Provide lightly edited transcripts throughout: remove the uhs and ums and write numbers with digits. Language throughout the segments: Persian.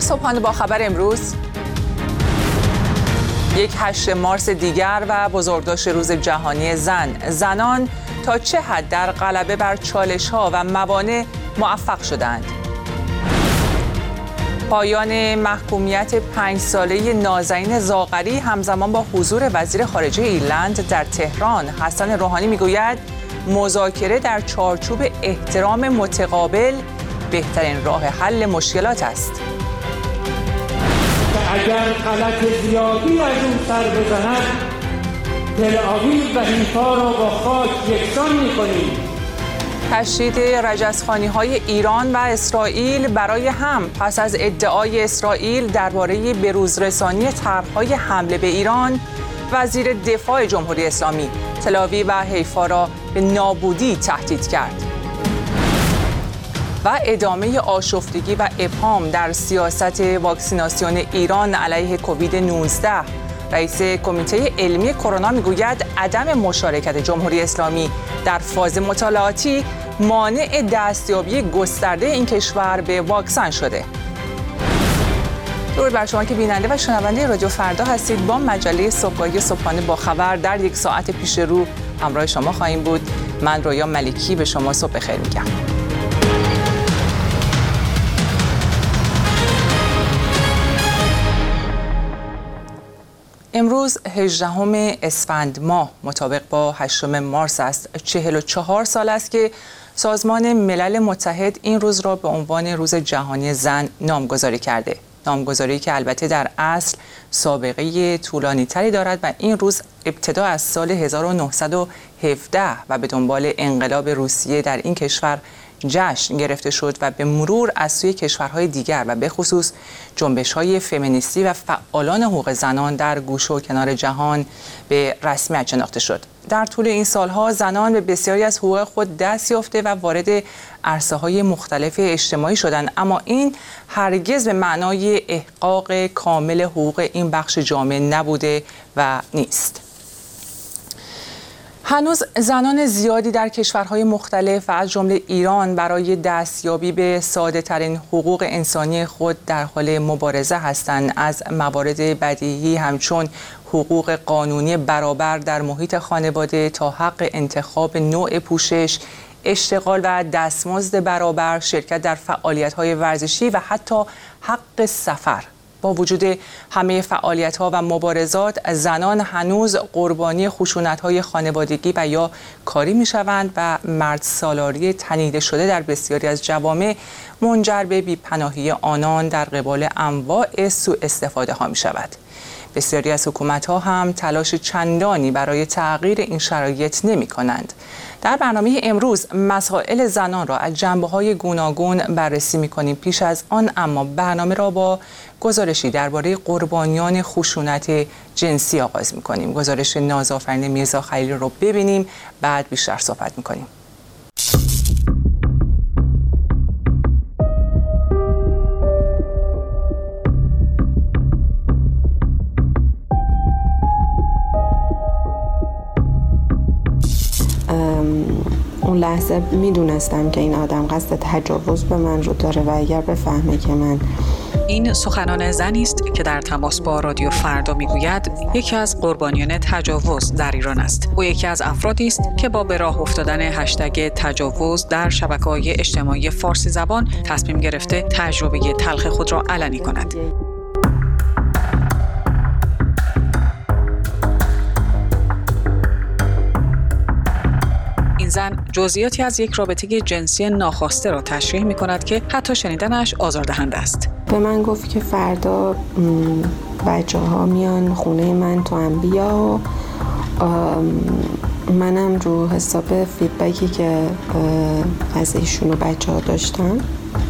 صبحانه با خبر امروز 8 مارس دیگر و بزرگداشت روز جهانی زنان تا چه حد در غلبه بر چالش‌ها و موانع موفق شدند. پایان محکومیت 5 ساله نازنین زاغری همزمان با حضور وزیر خارجه ایرلند در تهران. حسن روحانی میگوید مذاکره در چارچوب احترام متقابل بهترین راه حل مشکلات است. اگر غلط زیادی از اون سر بزند، تل‌آویو و حیفا را با خاک یکسان می‌کنیم. تشدید رجزخوانی‌های ایران و اسرائیل برای هم پس از ادعای اسرائیل درباره بروزرسانی طرح‌های حمله به ایران، وزیر دفاع جمهوری اسلامی تل‌آویو و حیفا را به نابودی تهدید کرد. و ادامه آشفتگی و ابهام در سیاست واکسیناسیون ایران علیه کووید 19. رئیس کمیته علمی کرونا میگوید عدم مشارکت جمهوری اسلامی در فاز مطالعاتی مانع دستیابی گسترده این کشور به واکسن شده. درود بر شما که بیننده و شنونده رادیو فردا هستید. با مجله صبحگاهی صبحانه با خبر در 1 ساعت پیش رو همراه شما خواهیم بود. من رویا ملکی به شما صبح بخیر میگم. امروز 18 اسفند ماه مطابق با 8 مارس است. 44 سال است که سازمان ملل متحد این روز را به عنوان روز جهانی زن نامگذاری کرده. نامگذاری که البته در اصل سابقه طولانی تری دارد و این روز ابتدا از سال 1917 و به دنبال انقلاب روسیه در این کشور جشن گرفته شد و به مرور از سوی کشورهای دیگر و به خصوص جنبش‌های فمینیستی و فعالان حقوق زنان در گوشه و کنار جهان به رسمیت شناخته شد. در طول این سالها زنان به بسیاری از حقوق خود دست یافته و وارد عرصه‌های مختلف اجتماعی شدند، اما این هرگز به معنای احقاق کامل حقوق این بخش جامعه نبوده و نیست. هنوز زنان زیادی در کشورهای مختلف و از جمله ایران برای دستیابی به ساده‌ترین حقوق انسانی خود در حال مبارزه هستند. از موارد بدیهی همچون حقوق قانونی برابر در محیط خانواده تا حق انتخاب نوع پوشش، اشتغال و دستمزد برابر، شرکت در فعالیت‌های ورزشی و حتی حق سفر. با وجود همه فعالیت‌ها و مبارزات، زنان هنوز قربانی خشونت‌های خانوادگی و یا کاری می‌شوند و مرد سالاری تنیده شده در بسیاری از جوامع منجر به بی‌پناهی آنان در قبال انواع سوء استفاده‌ها می‌شود. بسیاری از حکومت‌ها هم تلاش چندانی برای تغییر این شرایط نمی‌کنند. در برنامه امروز مسائل زنان را از جنبه‌های گوناگون بررسی می‌کنیم. پیش از آن اما برنامه را با گزارشی درباره قربانیان خشونت جنسی آغاز می‌کنیم. گزارش نازآفرین میرزا خلیلی رو ببینیم، بعد بیشتر صحبت می‌کنیم. اون لحظه میدونستم که این آدم قصد تجاوز به من رو داره و اگر بفهمه که من این سخنان زنی است که در تماس با رادیو فردا میگوید یکی از قربانیان تجاوز در ایران است. او یکی از افرادی است که با به راه افتادن هشتگ تجاوز در شبکه‌های اجتماعی فارسی زبان تصمیم گرفته تجربه تلخ خود را علنی کند. زن جزئیاتی از یک رابطه جنسی ناخواسته را تشریح می کند که حتی شنیدنش آزاردهنده است. به من گفت که فردا بچه ها میان خونه من تو هم بیا و منم رو حساب فیدبکی که از ایشون و بچه ها داشتم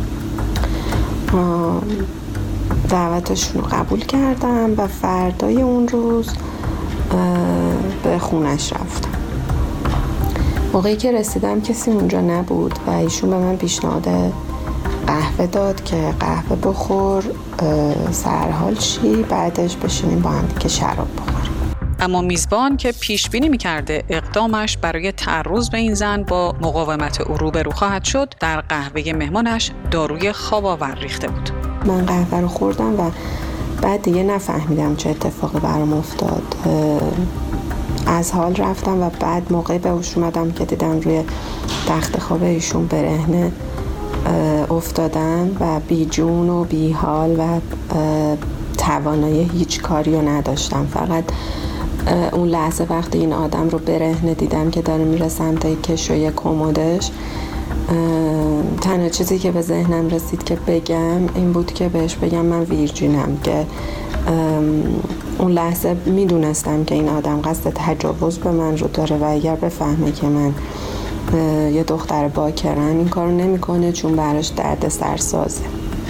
دعوتشون رو قبول کردم و فردای اون روز به خونش رفتم. موقعی که رسیدم کسی اونجا نبود و ایشون به من پیشنهاد قهوه داد که قهوه بخور، سرحال شی، بعدش بشینیم با هم دیگه شراب بخوریم. اما میزبان که پیش بینی می‌کرده اقدامش برای تعرض به این زن با مقاومت او روبرو خواهد شد، در قهوه مهمانش داروی خواب آور ریخته بود. من قهوه رو خوردم و بعد دیگه نفهمیدم چه اتفاقی برام افتاد. از حال رفتم و بعد موقعی به هوش اومدم که دیدم روی تخت خواب ایشون برهنه افتادن و بی جون و بی حال و توانایی هیچ کاری رو نداشتم. فقط اون لحظه وقتی این آدم رو برهنه دیدم که داره میره سمت کشوی کمدش، تنها چیزی که به ذهنم رسید که بگم این بود که بهش بگم من ویرجینم، که اون لحظه میدونستم که این آدم قصد تجاوز به من رو داره و اگر بفهمه که من یه دختر باکرم این کارو نمیکنه، چون براش درد سرسازه.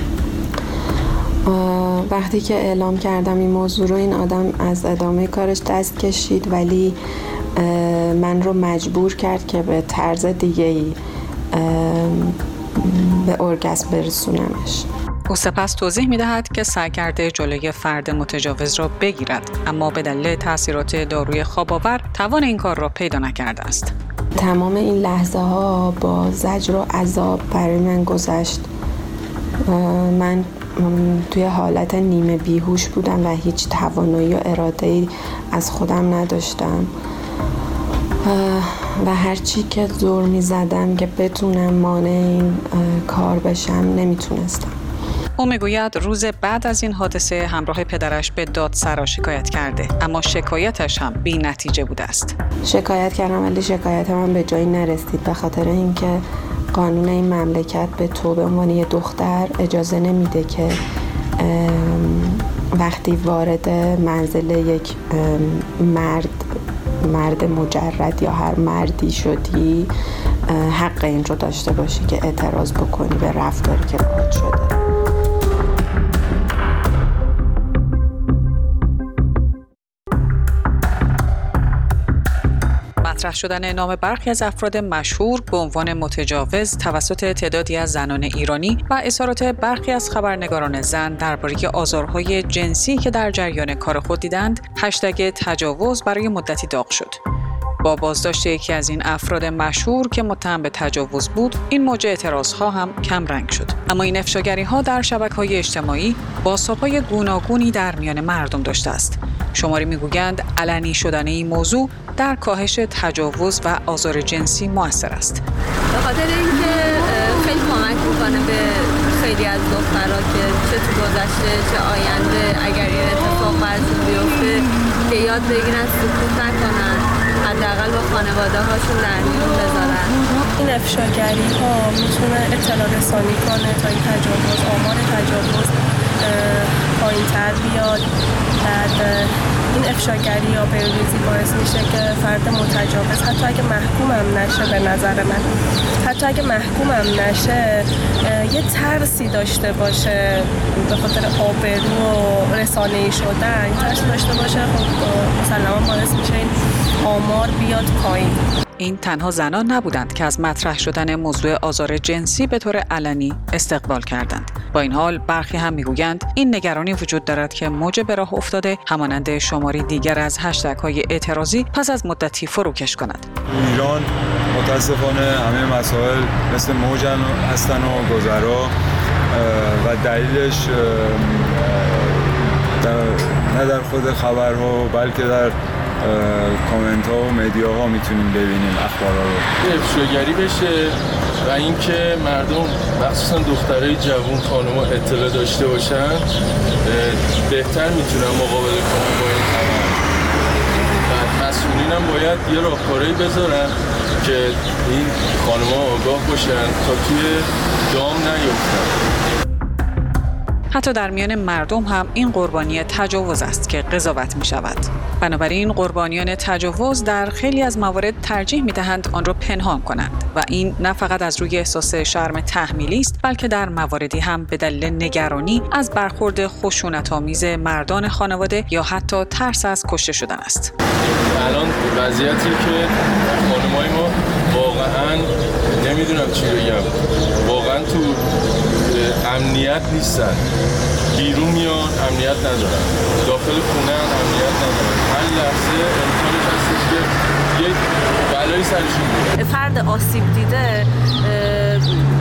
وقتی که اعلام کردم این موضوع رو، این آدم از ادامه کارش دست کشید، ولی من رو مجبور کرد که به طرز دیگه‌ای به ارگاسم برسونمش. او سپس توضیح می‌دهد که سعی کرده جلوی فرد متجاوز را بگیرد، اما به دلیل تاثیرات داروی خواب‌آور توان این کار را پیدا نکرده است. تمام این لحظه ها با زجر و عذاب برای من گذشت. من توی حالت نیمه بیهوش بودم و هیچ توانایی و اراده‌ای از خودم نداشتم و هرچی که زور می زدم که بتونم مانع این کار بشم نمیتونستم. او میگوید روز بعد از این حادثه همراه پدرش به دادسرا شکایت کرده، اما شکایتش هم بی نتیجه بوده است. شکایت کردم ولی شکایت من به جایی نرسید، به خاطر اینکه قانون این مملکت به تو به عنوان یه دختر اجازه نمیده که وقتی وارد منزل یک مرد مجرد یا هر مردی شدی حق این رو داشته باشی که اعتراض بکنی به رفتاری که باهات شده. مطرح شدن نام برخی از افراد مشهور به عنوان متجاوز توسط تعدادی از زنان ایرانی و اظهارات برخی از خبرنگاران زن درباره آزارهای جنسی که در جریان کار خود دیدند، هشتگ تجاوز برای مدتی داغ شد. با بازداشت یکی از این افراد مشهور که متهم به تجاوز بود، این موج اعتراضها هم کم رنگ شد. اما این افشاگری‌ها در شبکه‌های اجتماعی بازتاب‌های گوناگونی در میان مردم داشته است. شماری میگویند علنی شدن این موضوع در کاهش تجاوز و آزار جنسی مؤثر است. به خاطر اینکه خیلی کمک میکنه به خیلی از دخترها که چه تو گذشته چه آینده اگر این اتفاق براشون بیفته که یاد بگیرن سکوت نکنن، حداقل با خانواده هاشون در میون بذارن. این افشاگری ها میتونه اطلاع رسانی کنه تا این تجاوز، آمار تجاوز پایین‌تر بیاد. بعد این افشاگری یا پیروزی باعث میشه که فرد متجاوز حتی اگه محکومم نشه، به نظر من حتی اگه محکومم نشه یه ترسی داشته باشه به خاطر آبرو و رسانه‌ای شدن، این ترسی داشته باشه، خب مسلماً باعث میشه این آمار بیاد پایین. این تنها زنان نبودند که از مطرح شدن موضوع آزار جنسی به طور علنی استقبال کردند. با این حال برخی هم میگویند این نگرانی وجود دارد که موج به راه افتاده همانند شماری دیگر از هشتگ‌های اعتراضی پس از مدتی فروکش کند. ایران متاسفانه همه مسائل مثل موج هستن و گذرا و دلیلش نه در خود خبرها بلکه در کامنت ها و مدیا ها میتونیم ببینیم اخبارها رو. افشاگری بشه و اینکه مردم مخصوصا دخترای جوان خانم‌ها اطلاع داشته باشن بهتر میتونن مقابله کنن با این خبر. و مسئولین هم باید یه راهکارهایی بذارن که این خانم‌ها آگاه باشن تا توی دام نیفتن. حتی در میان مردم هم این قربانی تجاوز است که قضاوت می شود. بنابراین قربانیان تجاوز در خیلی از موارد ترجیح می دهند آن را پنهان کنند و این نه فقط از روی احساس شرم تحمیلی است، بلکه در مواردی هم به دلیل نگرانی از برخورد خشونت‌آمیز مردان خانواده یا حتی ترس از کشته شدن است. الان وضعیتی که خانم‌های ما واقعاً نمیدونم چی بگم، واقعاً تو امنیت نیستن، بیرون میان امنیت ندارن، داخل خونه امنیت ندارن، هر لحظه امکانش هستش که یک بلایی سرشون بیاد. فرد آسیب دیده به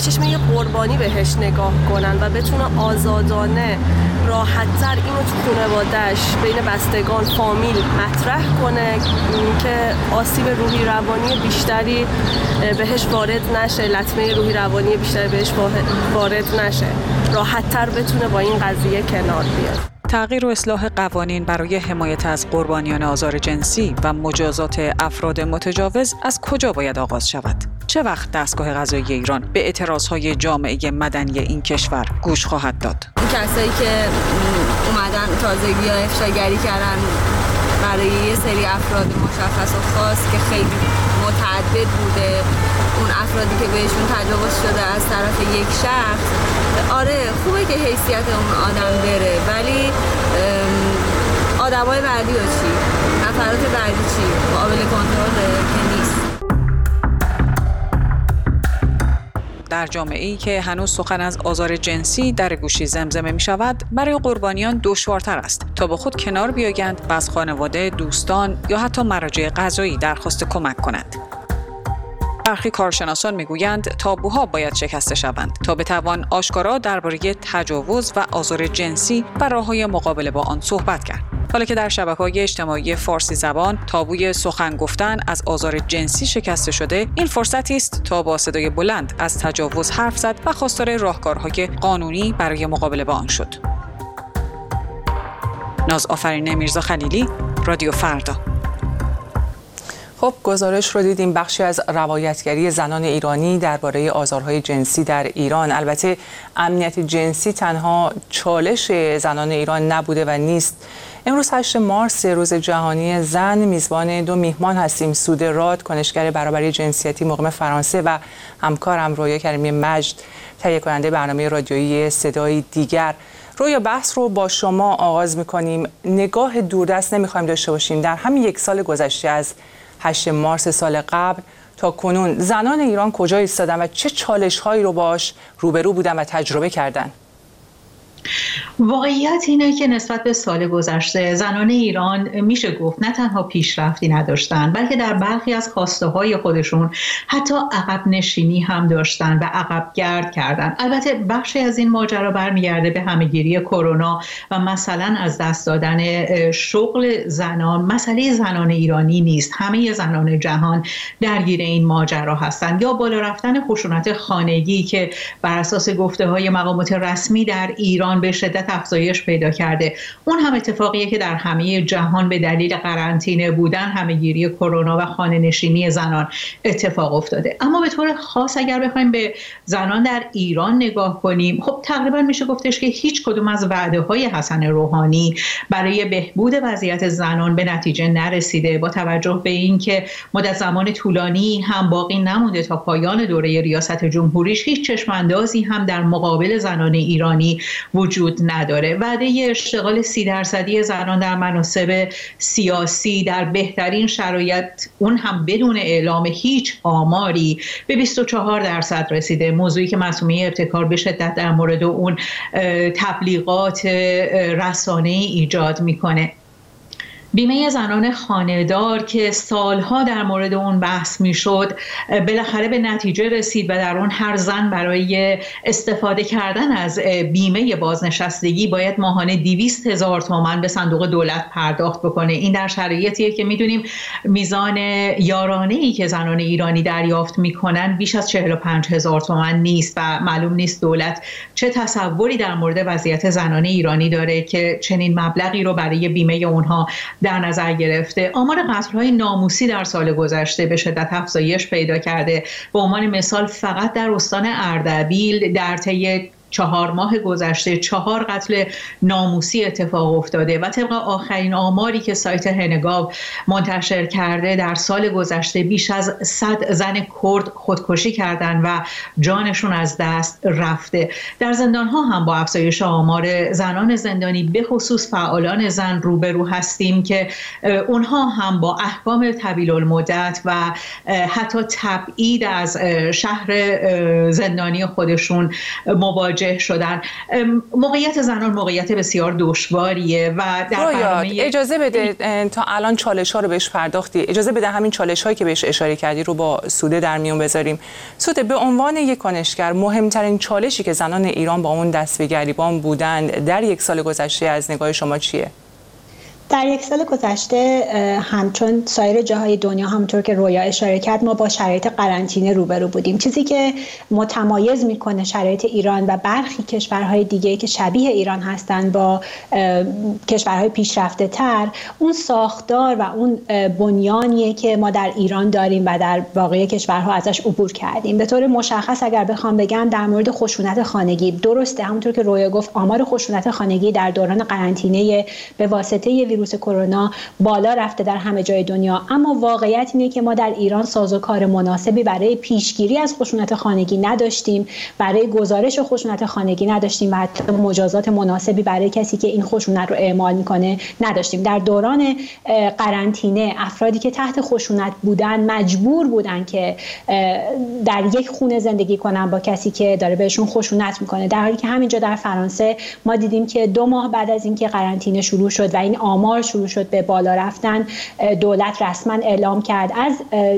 چشم یه قربانی بهش نگاه کنن و بتونه آزادانه راحت‌تر اینو تو خانواده‌اش بین بستگان فامیل مطرح کنه که آسیب روحی روانی بیشتری بهش وارد نشه، لطمه روحی روانی بیشتری بهش وارد نشه، راحت‌تر بتونه با این قضیه کنار بیاد. تغییر و اصلاح قوانین برای حمایت از قربانیان آزار جنسی و مجازات افراد متجاوز از کجا باید آغاز شود؟ چه وقت دستگاه قضایی ایران به اعتراضهای جامعه مدنی این کشور گوش خواهد داد؟ کسایی که اومدن تازگی یا افشاگری کردن برای یه سری افراد مشخص و خاص که خیلی متعدد بوده، اون افرادی که بهشون تجاوز شده از طرف یک شخص، آره خوبه که حیثیت اون آدم بره، ولی آدمای بعدی رو چی؟ نفرات بعدی چی؟ قابل کنترله که نیست. در جامعه‌ای که هنوز سخن از آزار جنسی در گوشی زمزمه می شود، برای قربانیان دشوارتر است تا با خود کنار بیایند و از خانواده، دوستان یا حتی مراجع قضایی درخواست کمک کنند. برخی کارشناسان میگویند تابوها باید شکسته شوند تا بتوان آشکارا درباره تجاوز و آزار جنسی و راه‌های مقابله با آن صحبت کرد. حالا که در شبکه‌های اجتماعی فارسی زبان تابوی سخن گفتن از آزار جنسی شکسته شده، این فرصتی است تا با صدای بلند از تجاوز حرف زد و خواستار راهکارهای قانونی برای مقابله با آن شد. نازآفرین میرزا خلیلی، رادیو فردا. خب گزارش رو دیدیم، بخشی از روایتگری زنان ایرانی درباره آزارهای جنسی در ایران. البته امنیت جنسی تنها چالش زنان ایران نبوده و نیست. امروز 8 مارس روز جهانی زن، میزبان 2 میهمان هستیم. سوده راد، کنشگر برابری جنسیتی مقیم فرانسه، و همکارم رویا کریمی مجد، تهیه کننده برنامه رادیویی صدای دیگر. رویا، بحث رو با شما آغاز می‌کنیم. نگاه دوردست نمی‌خوایم داشته باشیم. در همین 1 سال گذشته از 8 مارس سال قبل تا کنون زنان ایران کجا ایستادن و چه چالش‌هایی رو باش روبرو بودن و تجربه کردن؟ واقعیت اینه که نسبت به سال گذشته زنان ایران میشه گفت نه تنها پیشرفتی نداشتن، بلکه در برخی از خواسته‌های خودشون حتی عقب نشینی هم داشتن و عقب گرد کردن. البته بخشی از این ماجرا برمیگرده به همهگیری کرونا و مثلا از دست دادن شغل زنان. مسئله زنان ایرانی نیست، همه زنان جهان درگیر این ماجرا هستند. یا بالا رفتن خشونت خانگی که بر اساس گفته‌های مقامات رسمی در ایران به شدت افزایش پیدا کرده، اون هم اتفاقیه که در همه جهان به دلیل قرنطینه بودن، همهگیری کرونا و خانه نشینی زنان اتفاق افتاده. اما به طور خاص اگر بخوایم به زنان در ایران نگاه کنیم، خب تقریبا میشه گفتش که هیچ کدوم از وعده‌های حسن روحانی برای بهبود وضعیت زنان به نتیجه نرسیده، با توجه به اینکه مدت زمان طولانی هم باقی نمونده تا پایان دوره ریاست جمهوریش، هیچ چشم‌اندازی هم در مقابل زنان ایرانی وجود نداره. وعده اشتغال 30% زنان در مناصب سیاسی در بهترین شرایط، اون هم بدون اعلام هیچ آماری، به 24% رسیده. موضوعی که معصومه ابتکار به شدت در مورد اون تبلیغات رسانه‌ای ایجاد میکنه. بیمه زنان خانه‌دار که سالها در مورد اون بحث میشد، بالاخره به نتیجه رسید و در اون هر زن برای استفاده کردن از بیمه بازنشستگی باید ماهانه 200,000 تومان به صندوق دولت پرداخت بکنه. این در شرایطیه که میدونیم میزان یارانه‌ای که زنان ایرانی دریافت میکنن بیش از 45,000 تومان نیست و معلوم نیست دولت چه تصوری در مورد وضعیت زنان ایرانی داره که چنین مبلغی رو برای بیمه اونها در نظر گرفته. آمار قتل‌های ناموسی در سال گذشته به شدت افزایش پیدا کرده. به عنوان مثال فقط در استان اردبیل در طی 4 ماه گذشته 4 قتل ناموسی اتفاق افتاده و طبق آخرین آماری که سایت هنگاو منتشر کرده در سال گذشته بیش از 100 زن کرد خودکشی کردند و جانشون از دست رفته. در زندان‌ها هم با افزایش آمار زنان زندانی به خصوص فعالان زن روبرو هستیم که اونها هم با احکام طویل المدت و حتی تبعید از شهر زندانی خودشون مواجه مواجه شدن. موقعیت زنان موقعیت بسیار دشواریه و در اجازه بده تا الان چالش‌ها رو بهش پرداختی، اجازه بده همین چالش‌هایی که بهش اشاره کردی رو با سوده در میون بذاریم. سوده، به عنوان یک کنشگر مهمترین چالشی که زنان ایران با اون دست به گریبان بودند در یک سال گذشته از نگاه شما چیه؟ در یک سال گذشته همچون سایر جاهای دنیا، همونطور که رویا اشاره کرد، ما با شرایط قرنطینه روبرو بودیم. چیزی که متمایز میکنه شرایط ایران و برخی کشورهای دیگه که شبیه ایران هستند با کشورهای پیشرفته تر، اون ساختار و اون بنیانیه که ما در ایران داریم و در باقی کشورها ازش عبور کردیم. به طور مشخص اگر بخوام بگم در مورد خشونت خانگی، درسته همونطور که رویا گفت آمار خشونت خانگی در دوران قرنطینه به واسطه ویروس کرونا بالا رفته در همه جای دنیا، اما واقعیت اینه که ما در ایران سازوکار مناسبی برای پیشگیری از خشونت خانگی نداشتیم، برای گزارش خشونت خانگی نداشتیم و حتی مجازات مناسبی برای کسی که این خشونت رو اعمال میکنه نداشتیم. در دوران قرنطینه افرادی که تحت خشونت بودن مجبور بودن که در یک خونه زندگی کنن با کسی که داره بهشون خشونت میکنه، در حالی که همینجا در فرانسه ما دیدیم که 2 ماه بعد از اینکه قرنطینه شروع شد و این آمار شروع شد به بالا رفتن، دولت رسما اعلام کرد از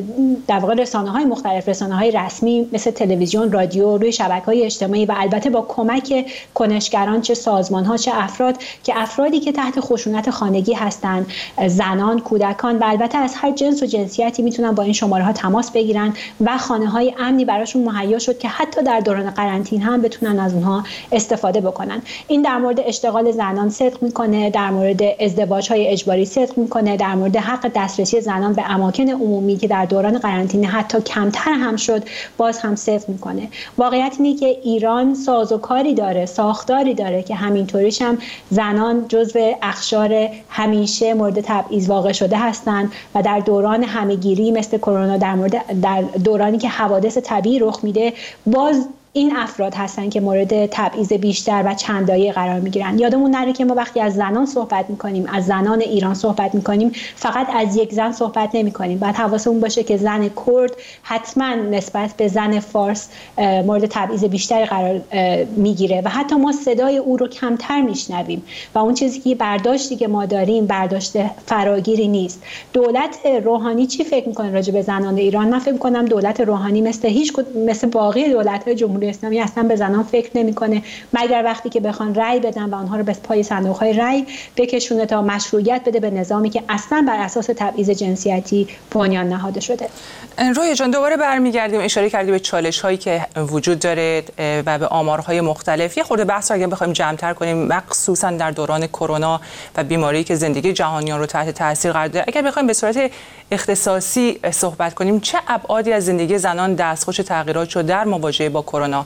در واقع رسانه‌های مختلف، رسانه‌های رسمی مثل تلویزیون، رادیو، روی شبکه‌های اجتماعی و البته با کمک کنشگران، چه سازمان‌ها چه افراد، که افرادی که تحت خشونت خانگی هستند، زنان، کودکان و البته از هر جنس و جنسیتی میتونن با این شماره‌ها تماس بگیرن و خانه‌های امنی براشون مهیا شد که حتی در دوران قرنطینه هم بتونن از اونها استفاده بکنن. این در مورد اشتغال زنان صدق میکنه، در مورد ازدواج‌های اجباری صدق میکنه، در مورد حق دسترسی زنان به اماکن عمومی که در دوران قرنطینه حتی کمتر هم شد باز هم صدق میکنه. واقعیت اینه که ایران سازوکاری داره، ساختاری داره که همینطوریش هم زنان جزو اقشار همیشه مورد تبعیض واقع شده هستند و در دوران همه‌گیری مثل کرونا، در دورانی که حوادث طبیعی رخ میده، باز این افراد هستن که مورد تبعیض بیشتر و چندایی قرار میگیرن. یادمون نره که ما وقتی از زنان صحبت میکنیم، از زنان ایران صحبت میکنیم، فقط از یک زن صحبت نمیکنیم. باید حواسمون باشه که زن کرد حتما نسبت به زن فارس مورد تبعیض بیشتری قرار میگیره و حتی ما صدای او رو کمتر میشنویم و اون چیزی که برداشتی که ما داریم برداشت فراگیری نیست. دولت روحانی چی فکر میکنه راجع به زنان ایران؟ من فکر میکنم دولت روحانی مثل باقی دولت‌های جمهوری اسلامی اصلا به زنان فکر نمیکنه، مگر وقتی که بخوان رأی بدن و آنها رو به پای صندوق‌های رأی بکشونه تا مشروعیت بده به نظامی که اصلا بر اساس تبعیض جنسیتی بنیان نهاده شده. رویا جان، دوباره برمیگردیم، اشاره کردی به چالش‌هایی که وجود داره و به آمارهای مختلف. یه خورده بحث رو اگه بخوایم جمع‌تر کنیم، مخصوصا در دوران کرونا و بیماری که زندگی جهانیان رو تحت تاثیر قرار داده، اگر بخوایم به صورت اختصاصی صحبت کنیم، چه ابعادی از زندگی زنان دستخوش تغییرات شد در مواجهه با کرونا؟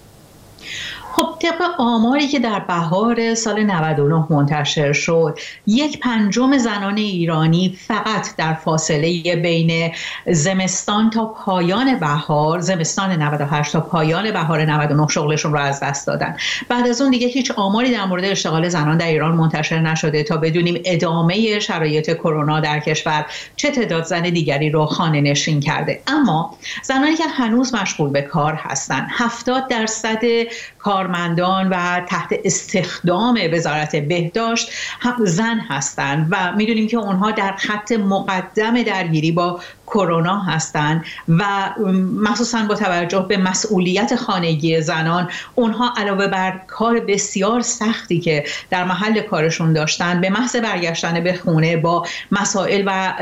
خب طبق آماری که در بهار سال 99 منتشر شد، 1/5 زنان ایرانی فقط در فاصله بین زمستان تا پایان بهار، زمستان 98 تا پایان بهار 99 شغلشون رو از دست دادن. بعد از اون دیگه هیچ آماری در مورد اشتغال زنان در ایران منتشر نشده تا بدونیم ادامه شرایط کرونا در کشور چه تعداد زن دیگری رو خانه نشین کرده. اما زنانی که هنوز مشغول به کار هستن، 70% کارمندان و تحت استخدام وزارت بهداشت هم زن هستند و میدونیم که اونها در خط مقدم درگیری با کرونا هستند و مخصوصا با توجه به مسئولیت خانگی زنان، اونها علاوه بر کار بسیار سختی که در محل کارشون داشتن، به محض برگشتن به خونه با مسائل و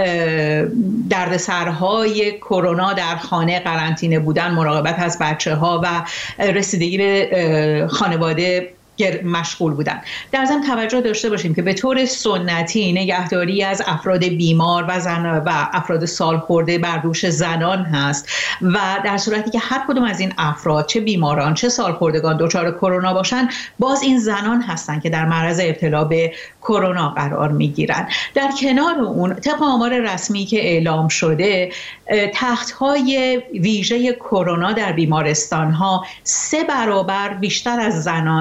دردسرهای کرونا در خانه، قرنطینه بودن، مراقبت از بچه‌ها و رسیدگی به خانواده مشغول بودن. در ضمن توجه داشته باشیم که به طور سنتی نگهداری از افراد بیمار و افراد سالخورده بر دوش زنان هست و در صورتی که هر کدوم از این افراد، چه بیماران چه سالخوردگان، دچار کرونا باشن، باز این زنان هستن که در معرض ابتلا به کرونا قرار میگیرن. در کنار اون، طبق آمار رسمی که اعلام شده، تخت‌های ویژه کرونا در بیمارستان‌ها 3 برابر بیشتر از زنان به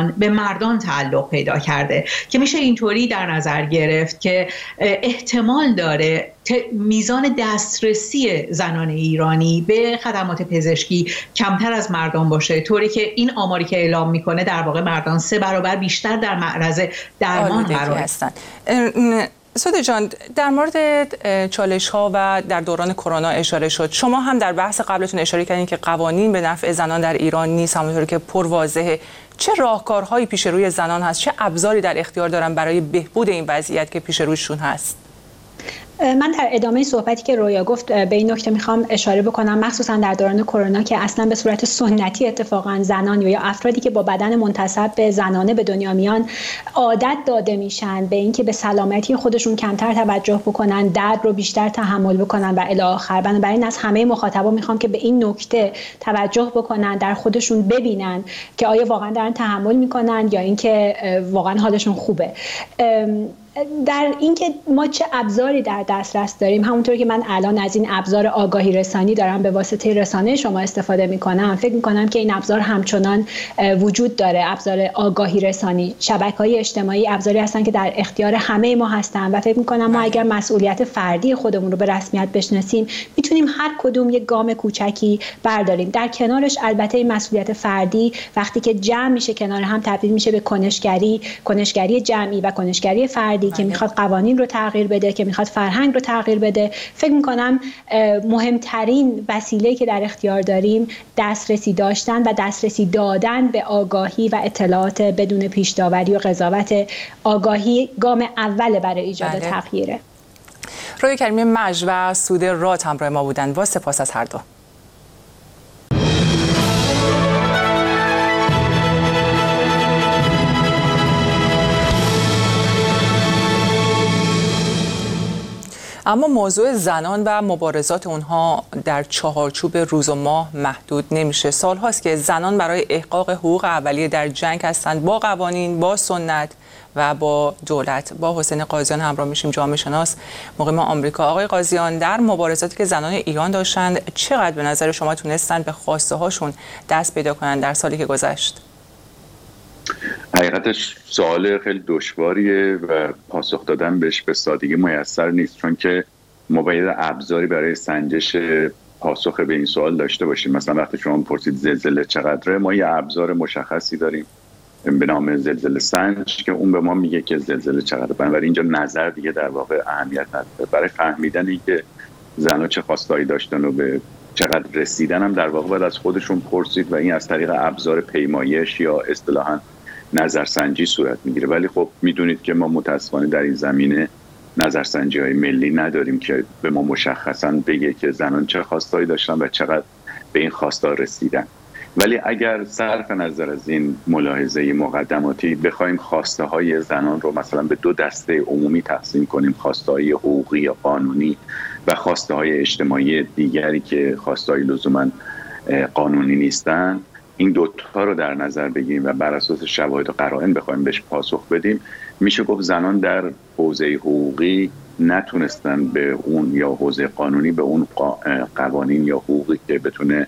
مردان تعلق پیدا کرده که میشه اینطوری در نظر گرفت که احتمال داره میزان دسترسی زنان ایرانی به خدمات پزشکی کمتر از مردان باشه، طوری که این آماری که اعلام میکنه در واقع مردان 3 برابر بیشتر در معرض درمان قرار هستند. سعودی جان، در مورد چالش ها و در دوران کرونا اشاره شد. شما هم در بحث قبلتون اشاره کردین که قوانین به نفع زنان در ایران نیست، همونطور که پرواضحه. چه راهکارهایی پیش روی زنان هست؟ چه ابزاری در اختیار دارن برای بهبود این وضعیت که پیش رویشون هست؟ من در ادامه صحبتی که رویا گفت به این نکته میخوام اشاره بکنم، مخصوصا در دوران کرونا که اصلا به صورت سنتی اتفاقا زنان یا افرادی که با بدن منتسب به زنانه به دنیا میان عادت داده میشن به اینکه به سلامتی خودشون کمتر توجه بکنن، درد رو بیشتر تحمل بکنن و الی آخر. بنابراین از همه مخاطبا میخوام که به این نکته توجه بکنن، در خودشون ببینن که آیا واقعا دارن تحمل میکنن یا اینکه واقعا حالشون خوبه. در اینکه ما چه ابزاری در دسترس داریم، همونطور که من الان از این ابزار آگاهی رسانی دارم به واسطه رسانه شما استفاده میکنم، فکر میکنم که این ابزار همچنان وجود داره. ابزار آگاهی رسانی، شبکه‌های اجتماعی ابزاری هستن که در اختیار همه ما هستن و فکر میکنم ما اگر مسئولیت فردی خودمون رو به رسمیت بشناسیم میتونیم هر کدوم یک گام کوچکی برداریم. در کنارش البته این مسئولیت فردی وقتی که جمع میشه کنار هم تبدیل میشه به کنشگری جمعی و کنشگری فردی که میخواد قوانین رو تغییر بده، که میخواد فرهنگ رو تغییر بده. فکر میکنم مهمترین وسیله‌ای که در اختیار داریم دسترسی داشتن و دسترسی دادن به آگاهی و اطلاعات بدون پیش داوری و قضاوت. آگاهی گام اول برای ایجاد تغییره. رویا کریمی مجد و سوده راد همراه ما بودن. با سپاس از هر دو. اما موضوع زنان و مبارزات اونها در چهارچوب روز و ماه محدود نمیشه. سالهاست که زنان برای احقاق حقوق اولیه در جنگ هستند، با قوانین، با سنت و با دولت. با حسین قاضیان همراه میشیم، جامعه شناس مقیم آمریکا. آقای قاضیان، در مبارزاتی که زنان ایران داشتند چقدر به نظر شما تونستن به خواسته هاشون دست پیدا کنن در سالی که گذشت؟ حقیقتش سوال خیلی دشواریه و پاسخ دادن بهش به سادگی میسر نیست، چون که ما باید ابزاری برای سنجش پاسخ به این سوال داشته باشیم. مثلا وقتی شما پرسید زلزله چقدره، ما یه ابزار مشخصی داریم به نام زلزله سنج که اون به ما میگه که زلزله چقدره. بنابراین اینجا نظر دیگه در واقع اهمیت نداره. برای فهمیدن اینکه زنها چه خواستایی داشتن و به چقدر رسیدن هم در واقع باید از خودشون پرسید و این از طریق ابزار پیمایش یا اصطلاحاً نظرسنجی صورت میگیره. ولی خب میدونید که ما متاسفانه در این زمینه نظرسنجی های ملی نداریم که به ما مشخصاً بگه که زنان چه خواستایی داشتن و چقدر به این خواستا رسیدن. ولی اگر صرف نظر از این ملاحظه مقدماتی بخوایم خواسته های زنان رو مثلا به 2 دسته عمومی تقسیم کنیم، خواسته های حقوقی یا قانونی و خواسته های اجتماعی دیگری که خواسته های لزوماً قانونی نیستن، این دوتا رو در نظر بگیریم و بر اساس شواهد و قرائن بخوایم بهش پاسخ بدیم، میشه گفت زنان در حوزه حقوقی نتونستن به اون یا حوزه قانونی به اون قوانین یا حقوقی که بتونه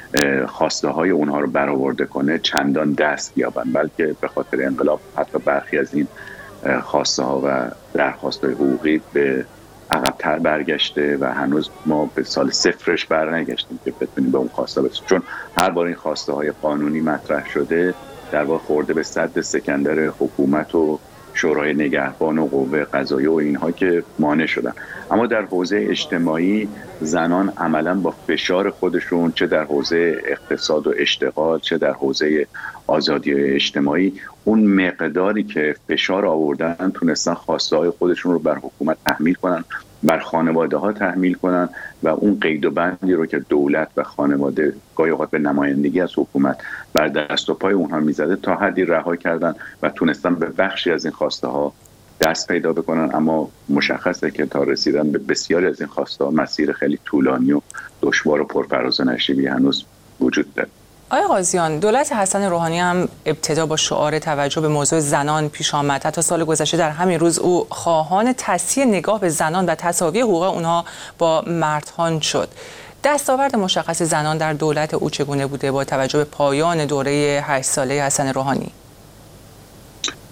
خواسته های اونها رو برآورده کنه چندان دست یابن، بلکه به خاطر انقلاب حتی برخی از این خواسته ها و درخواست های حقوقی به عقب‌تر برگشته و هنوز ما به سال صفرش برنگشتیم که بتونیم به اون خواسته برسیم، چون هر بار این خواسته های قانونی مطرح شده در واقع خورده به سد سکندر حکومت و شورای نگهبان و قوه قضاییه و اینها که مانع شدن. اما در حوزه اجتماعی زنان عملا با فشار خودشون، چه در حوزه اقتصاد و اشتغال چه در حوزه آزادی اجتماعی، اون مقداری که فشار آوردن تونستن خواسته های خودشون رو بر حکومت تحمیل کنن، بر خانواده ها تحمیل کنن و اون قید و بندی رو که دولت و خانواده گاهی اوقات به نمایندگی از حکومت بر دست و پای اونها میزده تا حدی رها کردن و تونستن به بخشی از این خواسته ها دست پیدا بکنن. اما مشخصه که تا رسیدن به بسیاری از این خواسته ها مسیر خیلی طولانی و دشوار و پرفراز و نشیبی هنوز وجود داره. آقای قاضیان، دولت حسن روحانی هم ابتدا با شعار توجه به موضوع زنان پیش آمد. حتی سال گذشته در همین روز او خواهان تصحیح نگاه به زنان و تساوی حقوق اونها با مردان شد. دستاورد مشخص زنان در دولت او چگونه بوده با توجه به پایان دوره 8 ساله حسن روحانی؟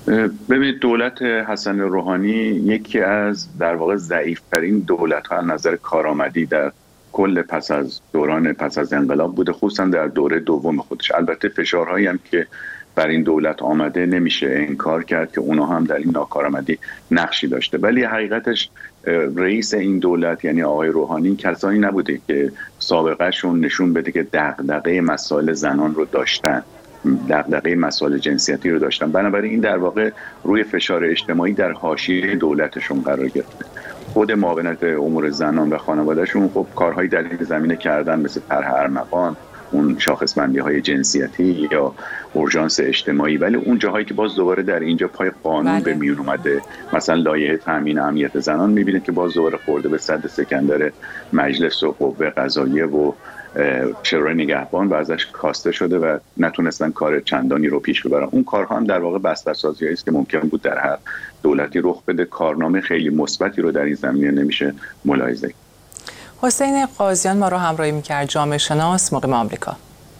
ببینید دولت حسن روحانی یکی از در واقع ضعیف‌ترین دولت‌ها از نظر کارآمدی در کل پس از انقلاب بوده، خصوصا در دوره دوم خودش. البته فشارهایی هم که بر این دولت آمده نمیشه انکار کرد که اونا هم در این ناکارآمدی نقشی داشته، ولی حقیقتش رئیس این دولت یعنی آقای روحانی کسانی نبوده که سابقهشون نشون بده که دغدغه مسائل زنان رو داشتن، دغدغه مسائل جنسیتی رو داشتن. بنابراین این در واقع روی فشار اجتماعی در حاشیه دولتشون قرار گرفته. خود معاونت امور زنان و خانوادهشون خب کارهایی در این زمینه کردن، مثل طرح ارمغان، اون شاخصبندی‌های جنسیتی یا اورژانس اجتماعی، ولی اون جاهایی که باز دوباره در اینجا پای قانون به میون اومده، مثلا لایحه تامین امنیت زنان، می‌بینید که باز دوباره خورده به سد سکندر مجلس و قوه قضاییه و شورای نگهبان و ازش کاسته شده و نتونستن کار چندانی رو پیش ببرن. اون کارها هم در واقع بسترسازی‌هایی است که ممکن بود در هر دولتی رخ بده. کارنامه خیلی مثبتی رو در این زمینه نمیشه ملاحظه کرد. حسین قاضیان ما رو همراهی می‌کرد، جامعه شناس، مقیم آمریکا.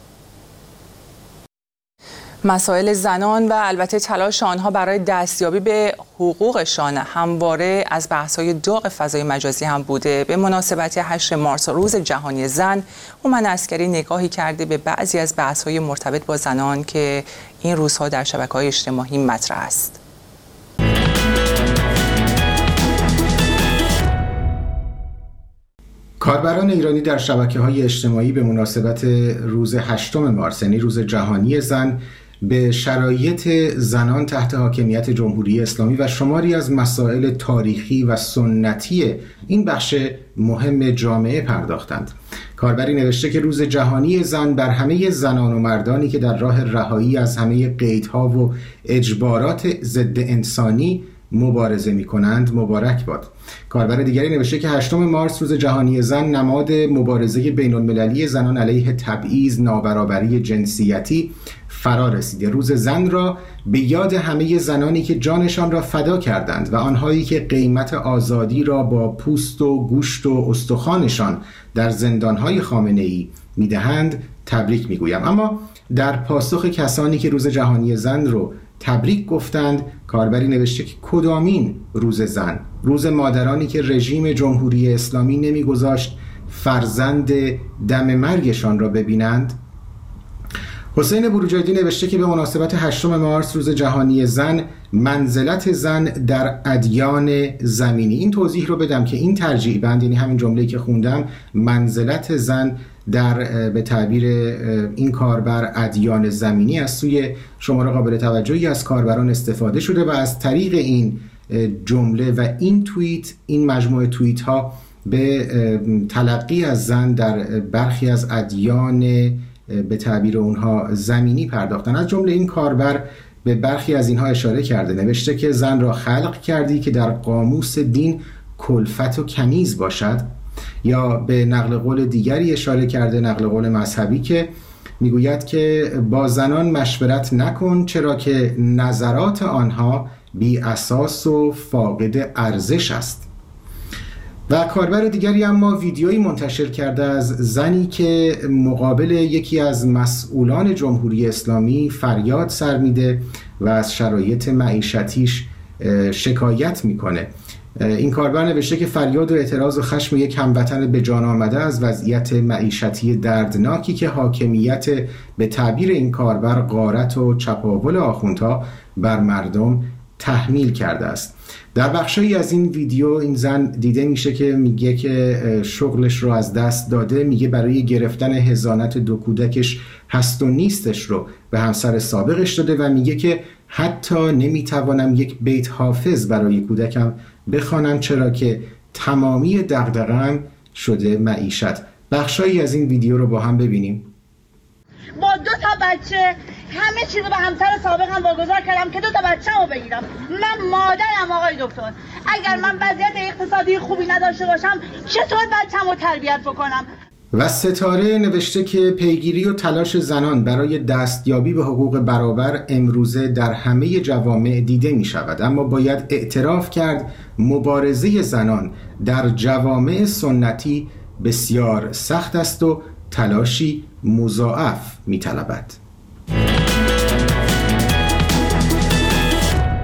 مسائل زنان و البته تلاش آنها برای دستیابی به حقوقشان همواره از بحث‌های داغ فضای مجازی هم بوده. به مناسبت 8 مارس روز جهانی زن، هومن عسکری نگاهی کرده به بعضی از بحث‌های مرتبط با زنان که این روزها در شبکه‌های اجتماعی مطرح است. کاربران ایرانی در شبکه‌های اجتماعی به مناسبت روز 8 مارس یعنی روز جهانی زن به شرایط زنان تحت حاکمیت جمهوری اسلامی و شماری از مسائل تاریخی و سنتی این بخش مهم جامعه پرداختند. کاربری نوشته که روز جهانی زن بر همه زنان و مردانی که در راه رهایی از همه قیدها و اجبارات ضد انسانی مبارزه می‌کنند مبارک باد. کاربر دیگری نوشته که 8 مارس روز جهانی زن نماد مبارزه بین‌المللی زنان علیه تبعیض، نابرابری جنسیتی فرا رسیده. روز زن را به یاد همه زنانی که جانشان را فدا کردند و آنهایی که قیمت آزادی را با پوست و گوشت و استخوانشان در زندان‌های خامنه‌ای می‌دهند تبریک می‌گویم. اما در پاسخ کسانی که روز جهانی زن رو تبریک گفتند، کاربری نوشته که کدامین روز زن؟ روز مادرانی که رژیم جمهوری اسلامی نمیگذاشت فرزند دم مرگشان را ببینند؟ حسین بروجردی نوشته که به مناسبت 8 مارس روز جهانی زن، منزلت زن در ادیان زمینی. این توضیح رو بدم که این ترجیع بند، یعنی همین جمله‌ای که خوندم، منزلت زن در به تعبیر این کاربر ادیان زمینی، از سوی شماره قابل توجهی از کاربران استفاده شده و از طریق این جمله و این توییت، این مجموعه توییت ها به تلقی از زن در برخی از ادیان به تعبیر اونها زمینی پرداختن. از جمله این کاربر به برخی از اینها اشاره کرده، نوشته که زن را خلق کردی که در قاموس دین کلفت و کنیز باشد. یا به نقل قول دیگری اشاره کرده، نقل قول مذهبی، که میگوید که با زنان مشورت نکن چرا که نظرات آنها بی اساس و فاقد ارزش است. و کاربر دیگری اما ویدیویی منتشر کرده از زنی که مقابل یکی از مسئولان جمهوری اسلامی فریاد سر میده و از شرایط معیشتیش شکایت میکنه. این کاربر نوشته که فریاد و اعتراض و خشم یک هموطن به جان آمده از وضعیت معیشتی دردناکی که حاکمیت به تعبیر این کاربر غارت و چپاول آخوندها بر مردم تحمیل کرده است. در بخشی از این ویدیو این زن دیده میشه که میگه که شغلش رو از دست داده، میگه برای گرفتن حضانت 2 کودکش هست و نیستش رو به همسر سابقش داده و میگه که حتی نمیتوانم یک بیت حافظ برای کودکم بخوانم چرا که تمامی دغدغه‌ام شده معیشت. بخشایی از این ویدیو رو با هم ببینیم. با 2 تا بچه همه چیز رو به همسر سابقم واگذار کردم که 2 تا بچه‌مو بگیرم. من مادرم آقای دکتر. اگر من وضعیت اقتصادی خوبی نداشته باشم چطور بچه‌مو تربیت بکنم؟ و ستاره نوشته که پیگیری و تلاش زنان برای دستیابی به حقوق برابر امروزه در همه جوامع دیده می شود، اما باید اعتراف کرد مبارزه زنان در جوامع سنتی بسیار سخت است و تلاشی مضاعف می طلبد.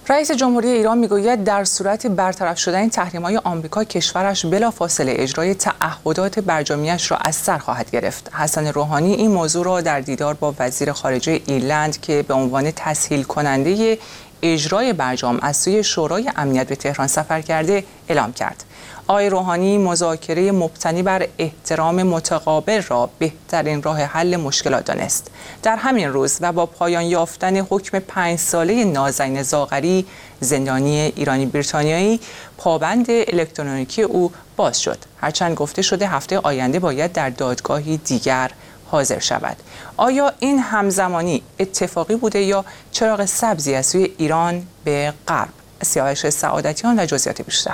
رئیس جمهوری ایران میگوید در صورت برطرف شدن تحریم‌های آمریکا کشورش بلافاصله اجرای تعهدات برجامیش را از سر خواهد گرفت. حسن روحانی این موضوع را در دیدار با وزیر خارجه ایرلند که به عنوان تسهیل کننده اجرای برجام از سوی شورای امنیت به تهران سفر کرده اعلام کرد. آقای روحانی مذاکره مبتنی بر احترام متقابل را بهترین راه حل مشکلات دانست. در همین روز و با پایان یافتن حکم 5 ساله نازنین زاغری، زندانی ایرانی بریتانیایی پابند الکترونیکی او باز شد. هرچند گفته شده هفته آینده باید در دادگاهی دیگر حاضر شود. آیا این همزمانی اتفاقی بوده یا چراغ سبزی از سوی ایران به غرب؟ سیاوش سعادتیان و جزئیات بیشتر.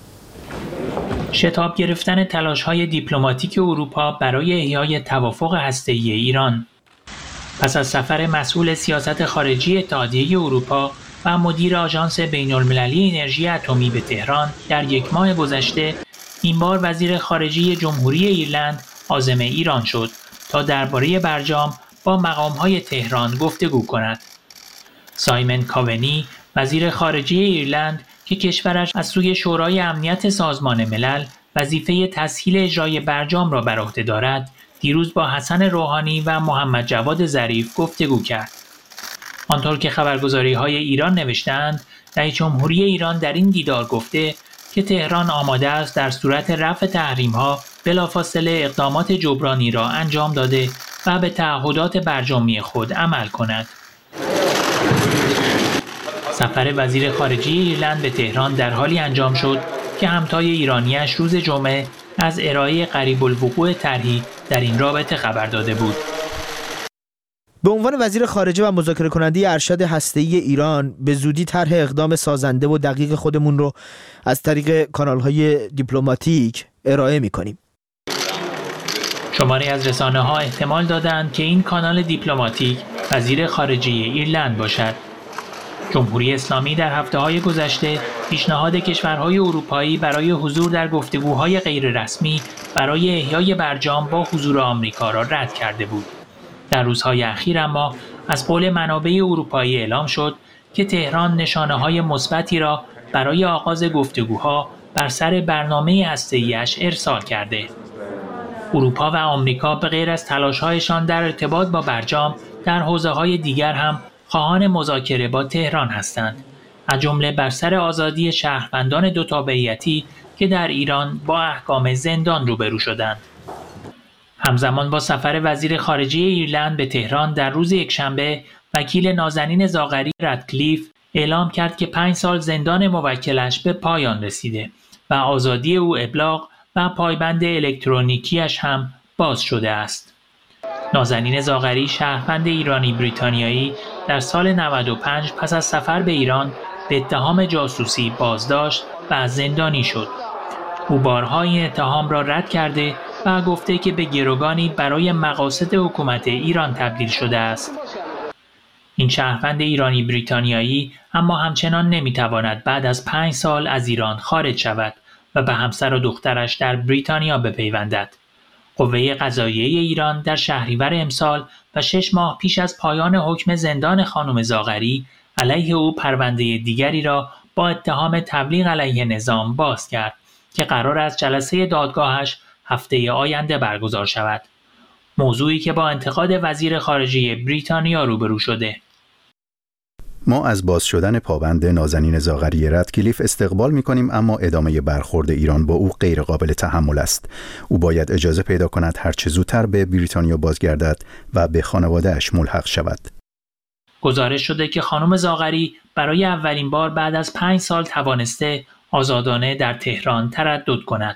شتاب گرفتن تلاش‌های دیپلماتیک اروپا برای احیای توافق هسته‌ای ایران. پس از سفر مسئول سیاست خارجی اتحادیه اروپا و مدیر آژانس بین‌المللی انرژی اتمی به تهران در 1 ماه گذشته، این بار وزیر خارجه جمهوری ایرلند عازم ایران شد تا درباره برجام با مقام‌های تهران گفتگو کند. سایمن کاونی، وزیر خارجه ایرلند که کشورش از سوی شورای امنیت سازمان ملل وظیفه تسهیل اجرای برجام را بر عهده دارد، دیروز با حسن روحانی و محمد جواد ظریف گفتگو کرد. آنطور که خبرگزاری‌های ایران نوشتند، رئیس جمهوری ایران در این دیدار گفته که تهران آماده است در صورت رفع تحریم‌ها بلافاصله اقدامات جبرانی را انجام داده و به تعهدات برجامی خود عمل کند. سفر وزیر خارجه ایرلند به تهران در حالی انجام شد که همتای ایرانیش روز جمعه از ارائه قریب الوقوع طرحی در این رابطه خبر داده بود. به عنوان وزیر خارجه و مذاکره کننده ارشد هسته‌ای ایران به زودی طرح اقدام سازنده و دقیق خودمون رو از طریق کانال‌های دیپلماتیک ارائه می‌کنیم. شماری از رسانه‌ها احتمال دادند که این کانال دیپلماتیک وزیر خارجه ایرلند باشد. جمهوری اسلامی در هفته‌های گذشته پیشنهاد کشورهای اروپایی برای حضور در گفتگوهای غیررسمی برای احیای برجام با حضور آمریکا را رد کرده بود. در روزهای اخیر اما از قول منابع اروپایی اعلام شد که تهران نشانه‌های مثبتی را برای آغاز گفتگوها بر سر برنامه هسته‌ای‌اش ارسال کرده. اروپا و آمریکا به غیر از تلاش‌هایشان در ارتباط با برجام در حوزه‌های دیگر هم خواهان مذاکره با تهران هستند، از جمله بر سر آزادی شهروندان 2 تابعیتی که در ایران با احکام زندان روبرو شدند. همزمان با سفر وزیر خارجه ایرلند به تهران در روز یکشنبه، وکیل نازنین زاغری رادکلیف اعلام کرد که 5 سال زندان موکلش به پایان رسیده و آزادی او ابلاغ و پایبند الکترونیکیش هم باز شده است. نازنین زاغری شهروند ایرانی بریتانیایی در سال 95 پس از سفر به ایران به اتهام جاسوسی بازداشت و زندانی شد. او بارها این اتهام را رد کرده و گفته که به گروگانی برای مقاصد حکومت ایران تبدیل شده است. این شهروند ایرانی بریتانیایی اما همچنان نمیتواند بعد از 5 سال از ایران خارج شود و به همسر و دخترش در بریتانیا بپیوندد. قوه قضاییه ایران در شهریور امسال و 6 ماه پیش از پایان حکم زندان خانم زاغری علیه او پرونده دیگری را با اتهام تبلیغ علیه نظام باز کرد که قرار است جلسه دادگاهش هفته آینده برگزار شود. موضوعی که با انتقاد وزیر خارجه بریتانیا روبرو شده. ما از باز شدن پابند نازنین زاغری رادکلیف استقبال می‌کنیم، اما ادامه برخورد ایران با او غیر قابل تحمل است. او باید اجازه پیدا کند هر چه زودتر به بریتانیا بازگردد و به خانواده‌اش ملحق شود. گزارش شده که خانم زاغری برای اولین بار بعد از 5 سال توانسته آزادانه در تهران تردد کند.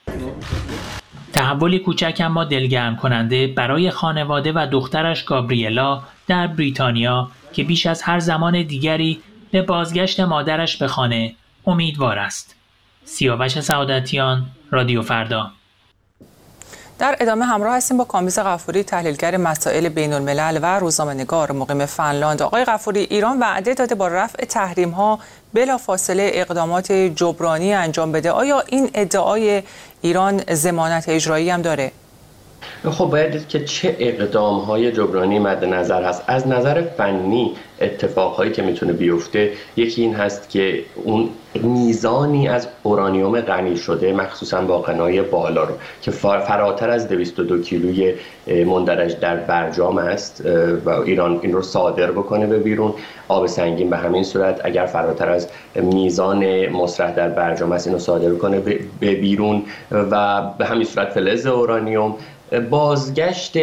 تحولی کوچک اما دلگرم کننده برای خانواده و دخترش گابریلا در بریتانیا که بیش از هر زمان دیگری به بازگشت مادرش به خانه امیدوار است. سیاوش سعادتیان، رادیو فردا. در ادامه همراه هستیم با کامبیز غفوری، تحلیلگر مسائل بین الملل و روزنامه‌نگار مقیم فنلاند. آقای غفوری، ایران وعده داده با رفع تحریم‌ها بلافاصله اقدامات جبرانی انجام بده. آیا این ادعای ایران ضمانت اجرایی هم داره؟ خب باید دید که چه اقدام‌های جبرانی مد نظر هست. از نظر فنی اتفاقهایی که میتونه بیفته، یکی این هست که اون میزانی از اورانیوم غنی شده مخصوصا با غنای بالا رو که فراتر از 202 کیلوی مندرج در برجام است و ایران این رو صادر بکنه به بیرون. آب سنگین به همین صورت اگر فراتر از میزان مصرح در برجام است اینو صادر کنه به بیرون و به همین صورت فلز اورانیوم. بازگشت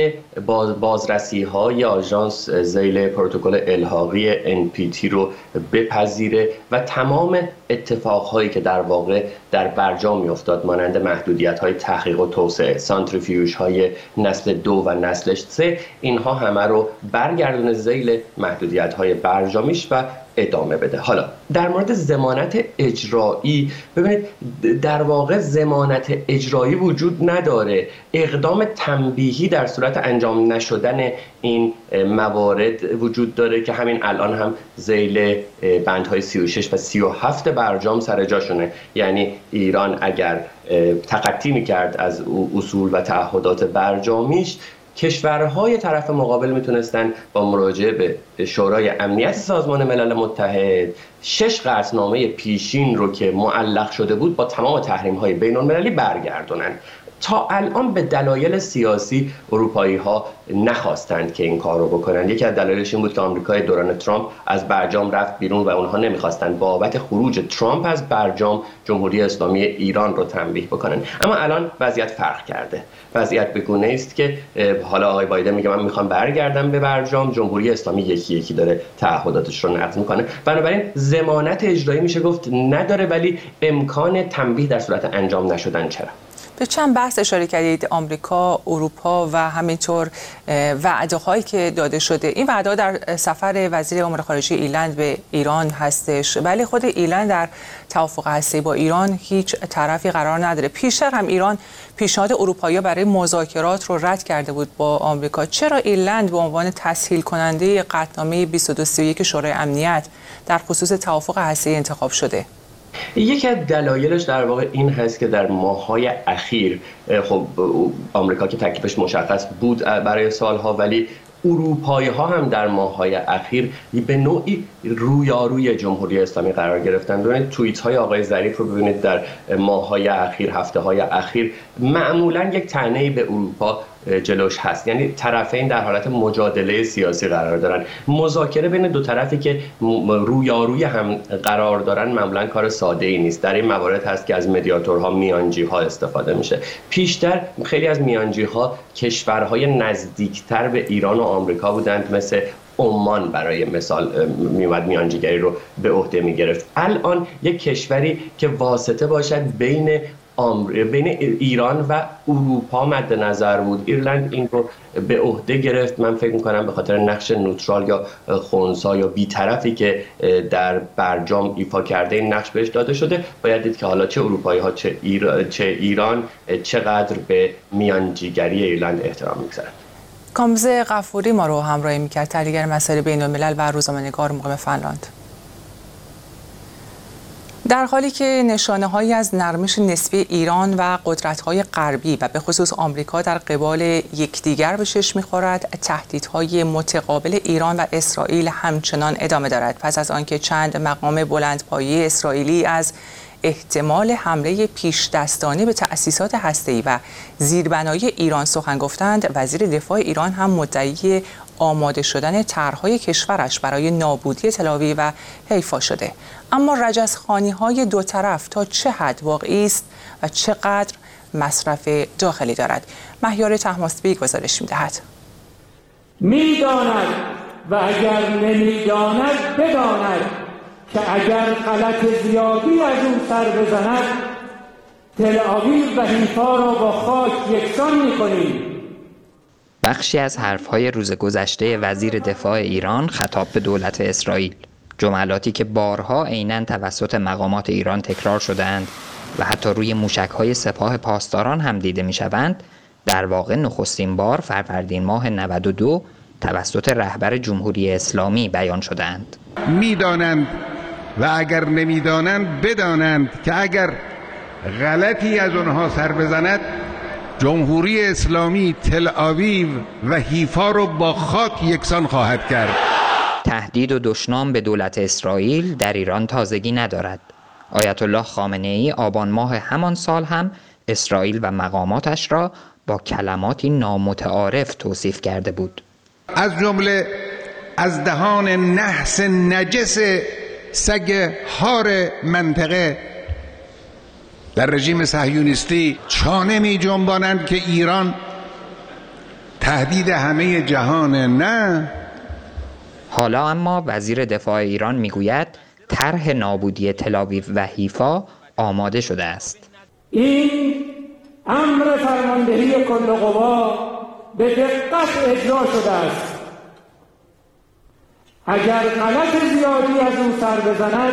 بازرسی های آژانس ذیل پروتکل الحاقی NPT رو بپذیره و تمام اتفاقهایی که در واقع در برجام میافتاد مانند محدودیت های تحقیق و توسعه، سانتریفیوژ های نسل 2 و نسل 3، اینها همه رو برگردونه ذیل محدودیت های برجامیش و ادامه بده. حالا در مورد ضمانت اجرایی، ببینید در واقع ضمانت اجرایی وجود نداره. اقدام تنبیهی در صورت انجام نشدن این موارد وجود داره که همین الان هم ذیل بندهای 36 و 37 برجام سر جاشونه. یعنی ایران اگر تخطی می‌کرد از اصول و تعهدات برجامیش، کشورهای طرف مقابل میتونستن با مراجعه به شورای امنیت سازمان ملل متحد 6 قطعنامه پیشین رو که معلق شده بود با تمام تحریم‌های بین‌المللی برگردونن. تا الان به دلایل سیاسی اروپایی ها نخواستند که این کار رو بکنن. یکی از دلایلش این بود که آمریکای دوران ترامپ از برجام رفت بیرون و اونها نمیخواستند بابت خروج ترامپ از برجام جمهوری اسلامی ایران رو تنبیه بکنن. اما الان وضعیت فرق کرده. وضعیت به گونه است که حالا آقای بایدن میگه من میخوام برگردم به برجام، جمهوری اسلامی یکی یکی داره تعهداتش رو نقض میکنه. بنابراین ضمانت اجرایی میشه گفت نداره، ولی امکان تنبیه در صورت انجام نشدن چرا؟ به چند بحث اشاره کردید، آمریکا، اروپا و همینطور وعده‌هایی که داده شده. این وعده‌ها در سفر وزیر امور خارجه ایرلند به ایران هستش، ولی خود ایرلند در توافق هسته‌ای با ایران هیچ طرفی قرار نداره. پیشتر هم ایران پیشنهاد اروپایی‌ها برای مذاکرات رو رد کرده بود با آمریکا. چرا ایرلند به عنوان تسهیل کننده قطعنامه 2231 شورای امنیت در خصوص توافق هسته‌ای انتخاب شده؟ یکی از دلایلش در واقع این هست که در ماه‌های اخیر خب آمریکا که تکلیفش مشخص بود برای سالها، ولی اروپایی ها هم در ماه‌های اخیر به نوعی رویاروی جمهوری اسلامی قرار گرفتن. ببینید توییت های آقای ظریف رو ببینید در ماه‌های اخیر، هفته‌های اخیر، معمولاً یک طعنه‌ای به اروپا جلوش هست. یعنی طرفین در حالت مجادله سیاسی قرار دارن. مذاکره بین دو طرفی که رویاروی هم قرار دارن معمولا کار ساده ای نیست. در این موارد هست که از مدیاتورها، میانجی‌ها استفاده میشه. پیشتر خیلی از میانجی‌ها کشورهای نزدیکتر به ایران و آمریکا بودند، مثل عمان برای مثال میومد میانجیگری رو به عهده میگرفت. الان یک کشوری که واسطه باشد بین ایران و اروپا مد نظر بود، ایرلند این رو به عهده گرفت. من فکر میکنم به خاطر نقش نوترال یا خنثی یا بی‌طرفی که در برجام ایفا کرده این نقش بهش داده شده. باید دید که حالا چه اروپایی ها چه ایران چقدر به میانجیگری ایرلند احترام میگذارند. کامبیز غفوری ما رو همراهی میکرد، تحلیلگر مسائل بین‌الملل و روزنامه‌نگار مقیم فنلاند. در حالی که نشانه‌هایی از نرمش نسبی ایران و قدرت‌های غربی و به خصوص آمریکا در قبال یکدیگر به چشم می‌خورد، تهدیدهای متقابل ایران و اسرائیل همچنان ادامه دارد. پس از آنکه چند مقام بلندپایه اسرائیلی از احتمال حمله پیش دستانه به تأسیسات هسته‌ای و زیربنایی ایران سخن گفتند، وزیر دفاع ایران هم مدعی آماده شدن طرح‌های کشورش برای نابودی تل‌آویو و حیفا شده. اما رجزخوانی‌های دو طرف تا چه حد واقعی است و چقدر مصرف داخلی دارد؟ مهیار طهماسبی گزارش می‌دهد. می‌داند و اگر نمی‌داند بداند که اگر غلط زیادی از او سر بزند، تل‌آویو و حیفا را با خاک یکسان می‌کنیم. بخشی از حرف‌های روز گذشته وزیر دفاع ایران خطاب به دولت اسرائیل، جملاتی که بارها عیناً توسط مقامات ایران تکرار شده‌اند و حتی روی موشک‌های سپاه پاسداران هم دیده می‌شوند، در واقع نخستین بار فروردین ماه 92 توسط رهبر جمهوری اسلامی بیان شده‌اند. می‌دانند و اگر نمی‌دانند بدانند که اگر غلطی از آنها سر بزند، جمهوری اسلامی تل آویو و حیفا رو با خاک یکسان خواهد کرد. تهدید و دشنام به دولت اسرائیل در ایران تازگی ندارد. آیت الله خامنه ای آبان ماه همان سال هم اسرائیل و مقاماتش را با کلماتی نامتعارف توصیف کرده بود. از جمله از دهان نحس نجس سگ هار منطقه در رژیم صهیونیستی چانه می جنبانند که ایران تهدید همه جهان. نه. حالا اما وزیر دفاع ایران میگوید طرح نابودی تل‌آویو و حیفا آماده شده است. این امر فرماندهی کل قوا به دقت اجرا شده است. اگر غلط زیادی از او سر بزند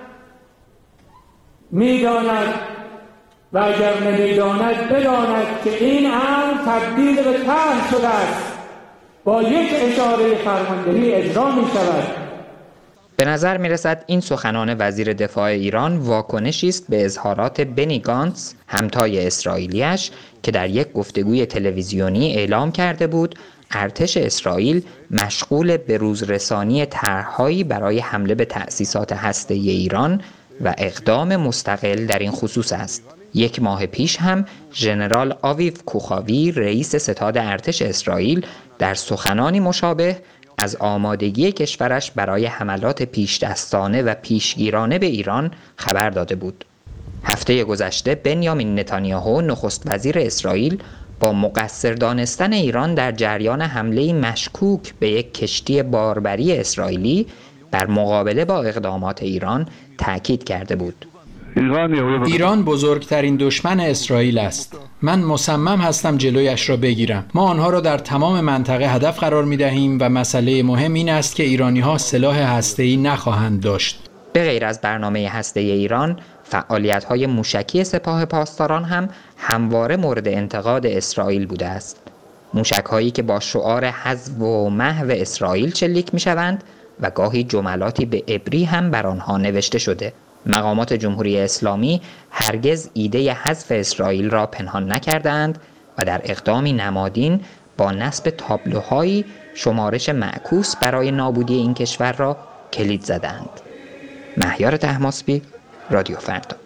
میداند و اگر نمیداند بداند که این امر تبدیل به طرح شده است، با یک اشاره فرماندهی اجرا می شود. به نظر می رسد این سخنان وزیر دفاع ایران واکنشی است به اظهارات بنی گانتز همتای اسرائیلیش که در یک گفتگوی تلویزیونی اعلام کرده بود ارتش اسرائیل مشغول به روزرسانی طرح‌هایی برای حمله به تأسیسات هسته‌ای ایران و اقدام مستقل در این خصوص است. یک ماه پیش هم ژنرال آویو کوخاوی رئیس ستاد ارتش اسرائیل در سخنانی مشابه از آمادگی کشورش برای حملات پیشدستانه و پیشگیرانه به ایران خبر داده بود. هفته گذشته بنیامین نتانیاهو نخست وزیر اسرائیل با مقصر دانستن ایران در جریان حمله مشکوک به یک کشتی باربری اسرائیلی در مقابله با اقدامات ایران تأکید کرده بود. ایران بزرگترین دشمن اسرائیل است. من مصمم هستم جلویش را بگیرم. ما آنها را در تمام منطقه هدف قرار می دهیم و مسئله مهم این است که ایرانی‌ها سلاح هسته‌ای نخواهند داشت. به غیر از برنامه هسته‌ای ایران، فعالیت‌های موشکی سپاه پاسداران هم همواره مورد انتقاد اسرائیل بوده است. موشک‌هایی که با شعار حذف و محو اسرائیل شلیک می‌شوند و گاهی جملاتی به عبری هم بر آنها نوشته شده. مقامات جمهوری اسلامی هرگز ایده حذف اسرائیل را پنهان نکردند و در اقدامی نمادین با نصب تابلوهایی شمارش معکوس برای نابودی این کشور را کلید زدند. مهیار طهماسبی، رادیو فردا.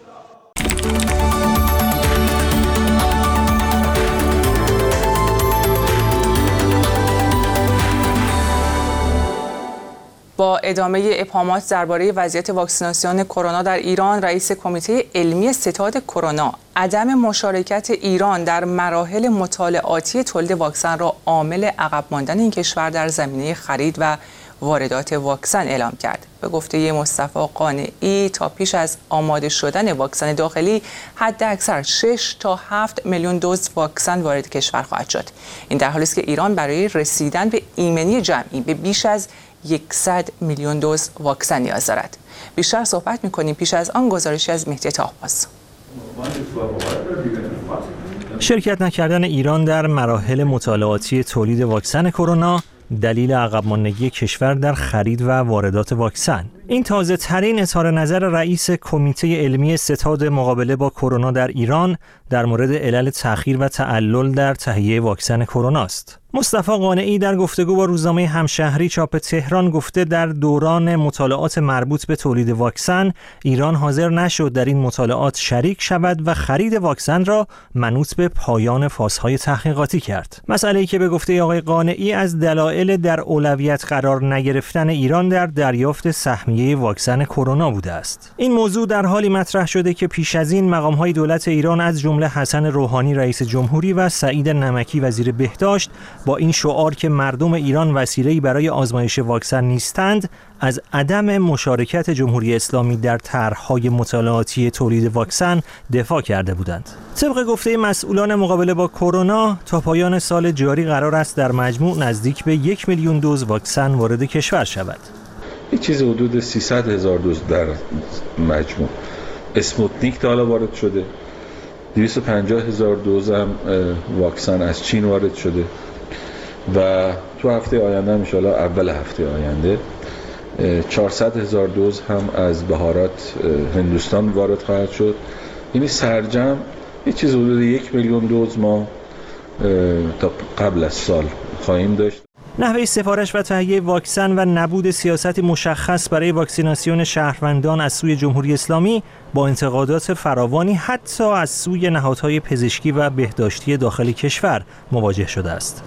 با ادامه ابهامات درباره وضعیت واکسیناسیون کرونا در ایران، رئیس کمیته علمی ستاد کرونا عدم مشارکت ایران در مراحل مطالعاتی تولید واکسن را عامل عقب ماندن این کشور در زمینه خرید و واردات واکسن اعلام کرد. به گفته مصطفی قانعی تا پیش از آماده شدن واکسن داخلی حداکثر 6 تا 7 میلیون دوز واکسن وارد کشور خواهد شد. این در حالی است که ایران برای رسیدن به ایمنی جمعی به بیش از 100 میلیون دوز واکسن نیاز دارد. بیشتر صحبت می‌کنیم پیش از آن گزارشی از مهدی طاهباز. شرکت نکردن ایران در مراحل مطالعاتی تولید واکسن کرونا دلیل عقب ماندگی کشور در خرید و واردات واکسن. این تازه ترین اظهار نظر رئیس کمیته علمی ستاد مقابله با کرونا در ایران در مورد علل تأخیر و تعلل در تهیه واکسن کرونا است. مصطفی قانعی در گفتگو با روزنامه همشهری چاپ تهران گفته در دوران مطالعات مربوط به تولید واکسن ایران حاضر نشد در این مطالعات شریک شود و خرید واکسن را منوط به پایان فازهای تحقیقاتی کرد. مسئله‌ای که به گفته آقای قانعی از دلایل در اولویت قرار نگرفتن ایران در دریافت سهمیه واکسن کرونا بوده است. این موضوع در حالی مطرح شده که پیش از این مقام‌های دولت ایران از جمله حسن روحانی رئیس جمهوری و سعید نمکی وزیر بهداشت با این شعار که مردم ایران وسیله‌ای برای آزمایش واکسن نیستند، از عدم مشارکت جمهوری اسلامی در طرح‌های مطالعاتی تولید واکسن دفاع کرده بودند. طبق گفته مسئولان مقابله با کرونا، تا پایان سال جاری قرار است در مجموع نزدیک به 1 میلیون دوز واکسن وارد کشور شود. یک چیز حدود 300,000 دوز در مجموع. اسپوتنیک تا حالا وارد شده. 250,000 دوز هم واکسن از چین وارد شده و تو هفته آینده ان شاءالله اول هفته آینده 400,000 دوز هم از بهارات هندوستان وارد خواهد شد. یعنی سرجم یه چیز حدود 1 میلیون دوز ما تا قبل از سال خواهیم داشت. نحوه سفارش و تهیه واکسن و نبود سیاستی مشخص برای واکسیناسیون شهروندان از سوی جمهوری اسلامی با انتقادات فراوانی حتی از سوی نهادهای پزشکی و بهداشتی داخل کشور مواجه شده است.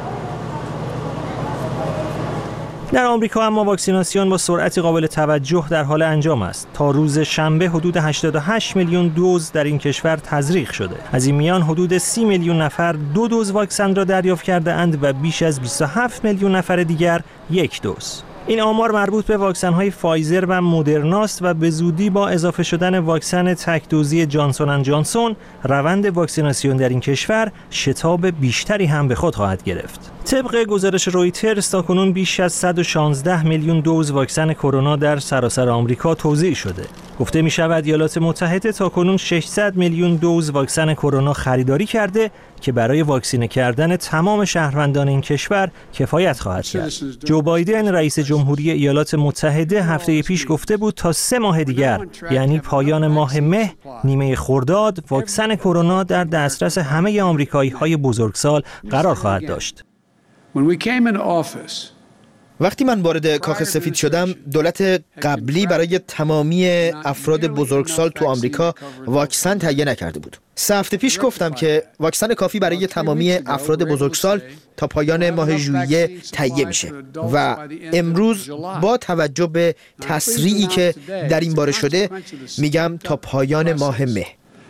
در آمریکا اما واکسیناسیون با سرعت قابل توجه در حال انجام است. تا روز شنبه حدود 88 میلیون دوز در این کشور تزریق شده. از این میان حدود 30 میلیون نفر 2 دوز واکسن را دریافت کرده اند و بیش از 27 میلیون نفر دیگر 1 دوز. این آمار مربوط به واکسن‌های فایزر و مدرناست و به زودی با اضافه شدن واکسن تک دوزی جانسون اند جانسون روند واکسیناسیون در این کشور شتاب بیشتری هم به خود خواهد گرفت. طبق گزارش رویترز تاکنون بیش از 116 میلیون دوز واکسن کرونا در سراسر آمریکا توزیع شده. گفته می شود ایالات متحده تاکنون 600 میلیون دوز واکسن کرونا خریداری کرده که برای واکسینه کردن تمام شهروندان این کشور کفایت خواهد کرد. جو بایدن رئیس جمهوری ایالات متحده هفته پیش گفته بود تا 3 ماه دیگر یعنی پایان ماه مه نیمه خرداد واکسن کرونا در دسترس همه آمریکایی‌های بزرگسال قرار خواهد داشت. وقتی من وارد کاخ سفید شدم، دولت قبلی برای تمامی افراد بزرگسال تو آمریکا واکسن تهیه نکرده بود. 3 هفته پیش گفتم که واکسن کافی برای تمامی افراد بزرگسال تا پایان ماه ژوئیه تهیه میشه و امروز با توجه به تسریعی که در این باره شده میگم تا پایان ماه مه.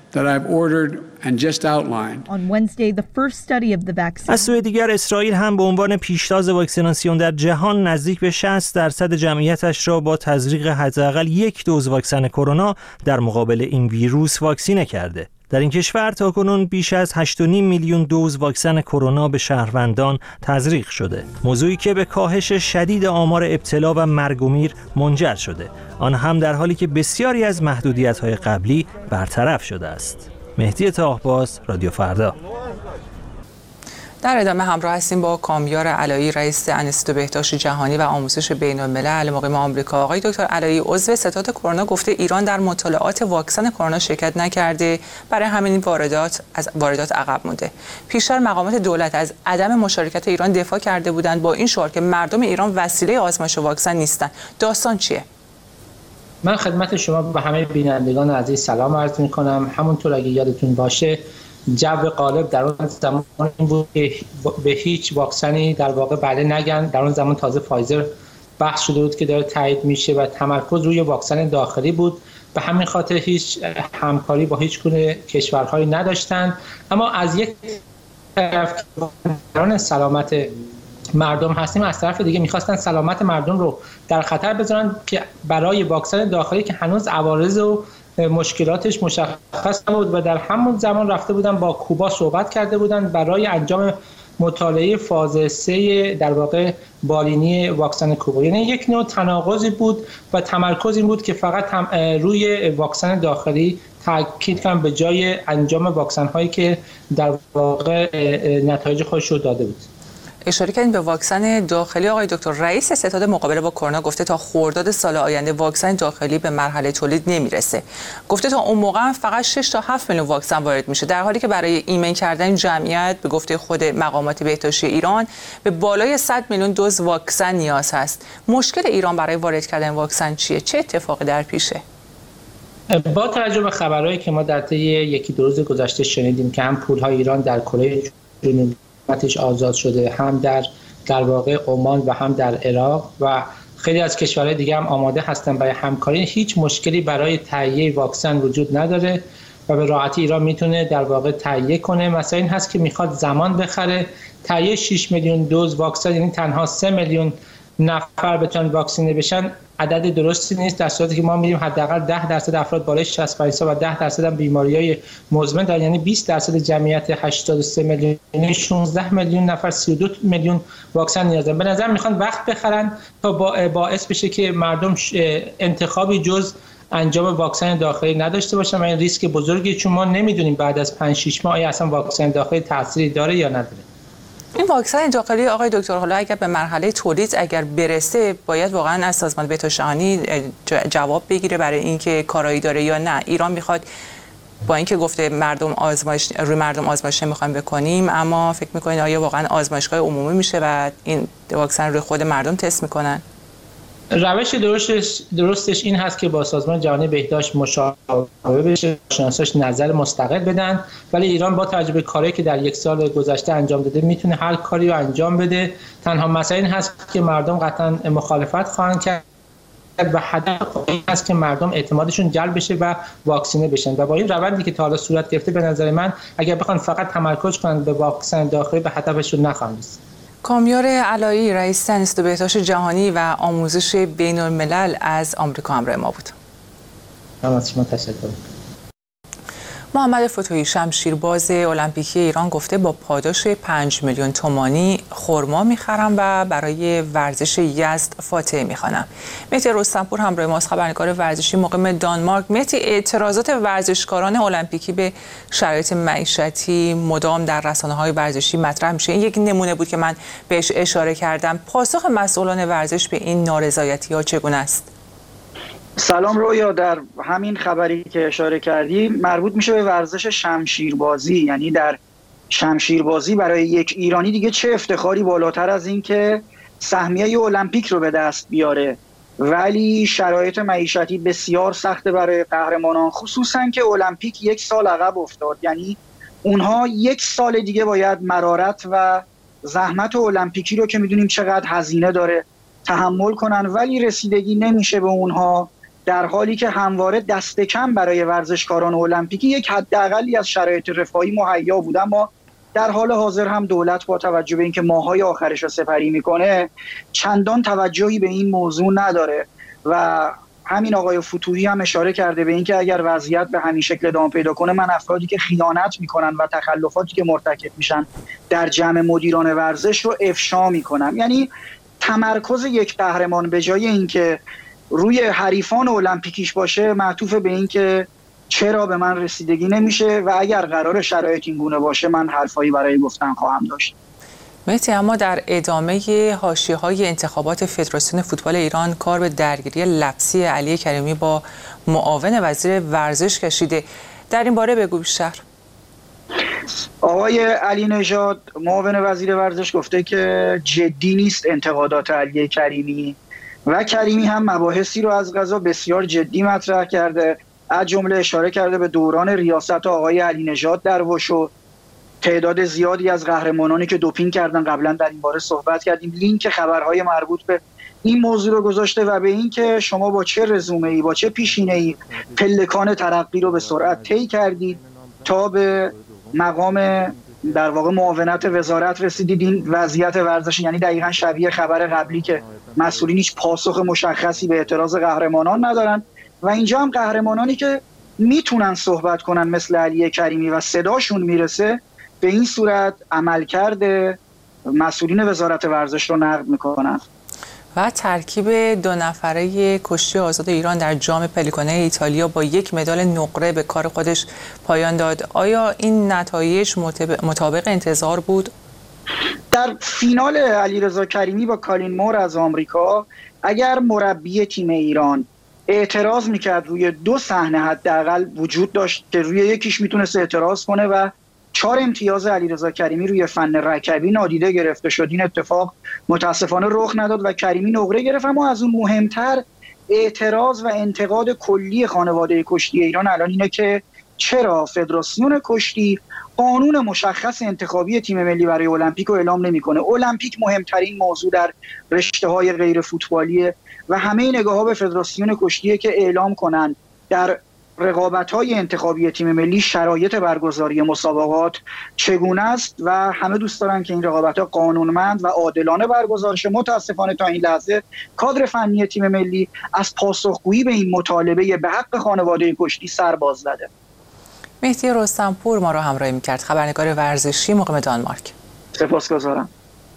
از سوی دیگر اسرائیل هم به عنوان پیشتاز واکسیناسیون در جهان نزدیک به 60% جمعیتش را با تزریق حداقل 1 دوز واکسن کرونا در مقابل این ویروس واکسینه کرده. در این کشور تاکنون بیش از 8.5 میلیون دوز واکسن کرونا به شهروندان تزریق شده. موضوعی که به کاهش شدید آمار ابتلا و مرگ و میر منجر شده. آن هم در حالی که بسیاری از محدودیت‌های قبلی برطرف شده است. مهدی طاهباز، رادیو فردا. در ادامه همراه هستیم با کامیار علایی، رئیس انستیتو بهداشت جهانی و آموزش بین‌الملل مقیم آمریکا. آقای دکتر علایی، عضو ستاد کرونا گفته ایران در مطالعات واکسن کرونا شرکت نکرده، برای همین واردات عقب مونده. پیشتر مقامات دولت از عدم مشارکت ایران دفاع کرده بودند با این شعار که مردم ایران وسیله آزمایش واکسن نیستند. داستان چیه؟ من خدمت شما و همه بینندگان عزیز سلام عرض می‌کنم. همونطور اگه یادتون باشه جو غالب در اون زمان بود که به هیچ واکسنی در واقع بله نگن. در اون زمان تازه فایزر بحث شده بود که داره تایید میشه و تمرکز روی واکسن داخلی بود. به همین خاطر هیچ همکاری با هیچ گونه کشورهایی نداشتند. اما از یک طرف که سلامت مردم هستیم، از طرف دیگه میخواستن سلامت مردم رو در خطر بذارن که برای واکسن داخلی که هنوز عوارض و مشکلاتش مشخص نبود و در همون زمان رفته بودن با کوبا صحبت کرده بودن برای انجام مطالعه فاز 3 در واقع بالینی واکسن کوبا. یعنی یک نوع تناقضی بود و تمرکز این بود که فقط روی واکسن داخلی تاکید کنن به جای انجام واکسن هایی که در واقع نتایج خودش رو داده بود. اشاره کردین به واکسن داخلی. آقای دکتر، رئیس ستاد مقابله با کرونا گفته تا خرداد سال آینده واکسن داخلی به مرحله تولید نمیرسه. گفته تا اون موقع فقط 6 تا 7 میلیون واکسن وارد میشه، در حالی که برای ایمن کردن جمعیت به گفته خود مقامات بهداشتی ایران به بالای 100 میلیون دوز واکسن نیاز هست. مشکل ایران برای وارد کردن واکسن چیه؟ چه اتفاقی در پیشه؟ با توجه به خبرهایی که ما در طی 1-2 روز گذشته شنیدیم که هم پول‌های ایران در کره جنوبی آزاد شده، هم در واقع عمان و هم در عراق و خیلی از کشورهای دیگه هم آماده هستن برای همکاری، هیچ مشکلی برای تهیه واکسن وجود نداره و به راحتی ایران میتونه در واقع تهیه کنه. مثلا این هست که میخواد زمان بخره. تهیه 6 میلیون دوز واکسن یعنی تنها 3 میلیون نفر بتونن واکسینه بشن عدد درستی نیست، در صورتی که ما می‌بینیم حداقل 10% افراد بالای 65 سال و 10% هم بیماری‌های مزمن دارن، یعنی 20% جمعیت 83 میلیون، یعنی 16 میلیون نفر 32 میلیون واکسن نیاز دارن. به نظر میخوان وقت بخرن تا باعث بشه که مردم انتخابی جز انجام واکسن داخلی نداشته باشن و این ریسک بزرگی، چون ما نمیدونیم بعد از 5-6 ماه آیا اصلا واکسن داخلی تأثیری داره یا نداره. این واکسن داخلی آقای دکتر حالا اگر به مرحله تولید اگر برسه باید واقعا از سازمان بهداشت جهانی جواب بگیره برای اینکه کارایی داره یا نه. ایران میخواد با اینکه گفته روی مردم آزمایش نمیخوایم بکنیم، اما فکر میکنید آیا واقعا آزمایشگاه عمومی میشه و این واکسن روی خود مردم تست میکنن؟ روش درستش این هست که با سازمان جهانی بهداشت مشاوره بشه، شناساش نظر مستقل بدن، ولی ایران با توجه به کاری که در یک سال گذشته انجام داده میتونه هر کاری رو انجام بده. تنها مسئله این هست که مردم قطعا مخالفت خواهند کرد و هدف این است که مردم اعتمادشون جلب بشه و واکسینه بشن و با این روندی که تا حالا صورت گرفته به نظر من اگر بخوان فقط تمرکز کنن به واکسن داخلی به هدفشون نخواهند رسید. کامیار علایی رئیس انستیتوت بهداشت جهانی و آموزش بین الملل از آمریکا همراه ما بود. من از شما تشکر. محمد فتوحی شمشیرباز المپیکی ایران گفته با پاداش 5 میلیون تومانی خرما میخرم و برای ورزش یزد فاتحه میخوانم. مهدی رستمپور همراه ماست، خبرنگار ورزشی مقیم دانمارک. مهدی، اعتراضات ورزشکاران المپیکی به شرایط معیشتی مدام در رسانه‌های ورزشی مطرح میشه. این یک نمونه بود که من بهش اشاره کردم. پاسخ مسئولان ورزش به این نارضایتی‌ها چگونه است؟ سلام رویا، در همین خبری که اشاره کردی مربوط میشه به ورزش شمشیربازی. یعنی در شمشیربازی برای یک ایرانی دیگه چه افتخاری بالاتر از این که سهمیه المپیک رو به دست بیاره، ولی شرایط معیشتی بسیار سخته برای قهرمانان، خصوصا که المپیک یک سال عقب افتاد. یعنی اونها یک سال دیگه باید مرارت و زحمت المپیکی رو که میدونیم چقدر هزینه داره تحمل کنن، ولی رسیدگی نمیشه به اونها، در حالی که همواره دست کم برای ورزشکاران المپیکی یک حداقلی از شرایط رفاهی مهیا بود. اما در حال حاضر هم دولت با توجه به اینکه ماهای آخرش رو سپری میکنه چندان توجهی به این موضوع نداره و همین آقای فتوحی هم اشاره کرده به اینکه اگر وضعیت به همین شکل ادامه پیدا کنه من افرادی که خیانت میکنن و تخلفاتی که مرتکب میشن در جمع مدیران ورزش رو افشا میکنم. یعنی تمرکز یک قهرمان به جای اینکه روی حریفان المپیکیش باشه معطوف به این که چرا به من رسیدگی نمیشه و اگر قرار شرایط این گونه باشه من حرفایی برای گفتن خواهم داشت. مهدی، اما در ادامه حاشیه‌های انتخابات فدراسیون فوتبال ایران کار به درگیری لفظی علی کریمی با معاون وزیر ورزش کشیده. در این باره بگو بیشتر. آقای علی نژاد معاون وزیر ورزش گفته که جدی نیست انتقادات علی کریمی و کریمی هم مباحثی رو از قضا بسیار جدی مطرح کرده، از جمله اشاره کرده به دوران ریاست آقای علی نژاد در وشو، تعداد زیادی از قهرمانانی که دوپینگ کردن قبلا در این باره صحبت کردیم، لینک خبرهای مربوط به این موضوع رو گذاشته و به این که شما با چه رزومه‌ای با چه پیشینه‌ای پلکان ترقی رو به سرعت طی کردید تا به مقام در واقع معاونت وزارت رسیدید. این وضعیت ورزش یعنی دقیقاً شبیه خبر قبلی که مسئولین هیچ پاسخ مشخصی به اعتراض قهرمانان ندارن و اینجا هم قهرمانانی که میتونن صحبت کنن مثل علی کریمی و صداشون میرسه به این صورت عملکرد مسئولین وزارت ورزش رو نقد میکنن. و ترکیب 2 نفره کشتی آزاد ایران در جام پلیکانه ایتالیا با 1 مدال نقره به کار خودش پایان داد. آیا این نتایج مطابق انتظار بود؟ در فینال علیرضا کریمی با کالین مور از آمریکا اگر مربی تیم ایران اعتراض میکرد روی 2 صحنه حداقل وجود داشت که روی یکیش میتونست اعتراض کنه و 4 امتیاز علیرضا کریمی روی فن رکبی نادیده گرفته شد. این اتفاق متاسفانه رخ نداد و کریمی نقره گرفت. اما از اون مهمتر اعتراض و انتقاد کلی خانواده کشتی ایران الان اینه که چرا فدراسیون کشتی قانون مشخص انتخابی تیم ملی برای المپیک رو اعلام نمیکنه. المپیک مهمترین موضوع در رشته‌های غیر فوتبالیه و همه نگاه‌ها به فدراسیون کشتیه که اعلام کنن در رقابت‌های انتخابی تیم ملی شرایط برگزاری مسابقات چگونه است و همه دوست دارن که این رقابت‌ها قانونمند و عادلانه برگزار شه. متاسفانه تا این لحظه کادر فنی تیم ملی از پاسخگویی به این مطالبه به حق خانواده کشتی سر باز زده. مهدی رستمپور ما را همراهی می‌کرد، خبرنگار ورزشی مقیم دانمارک. سپاسگزارم.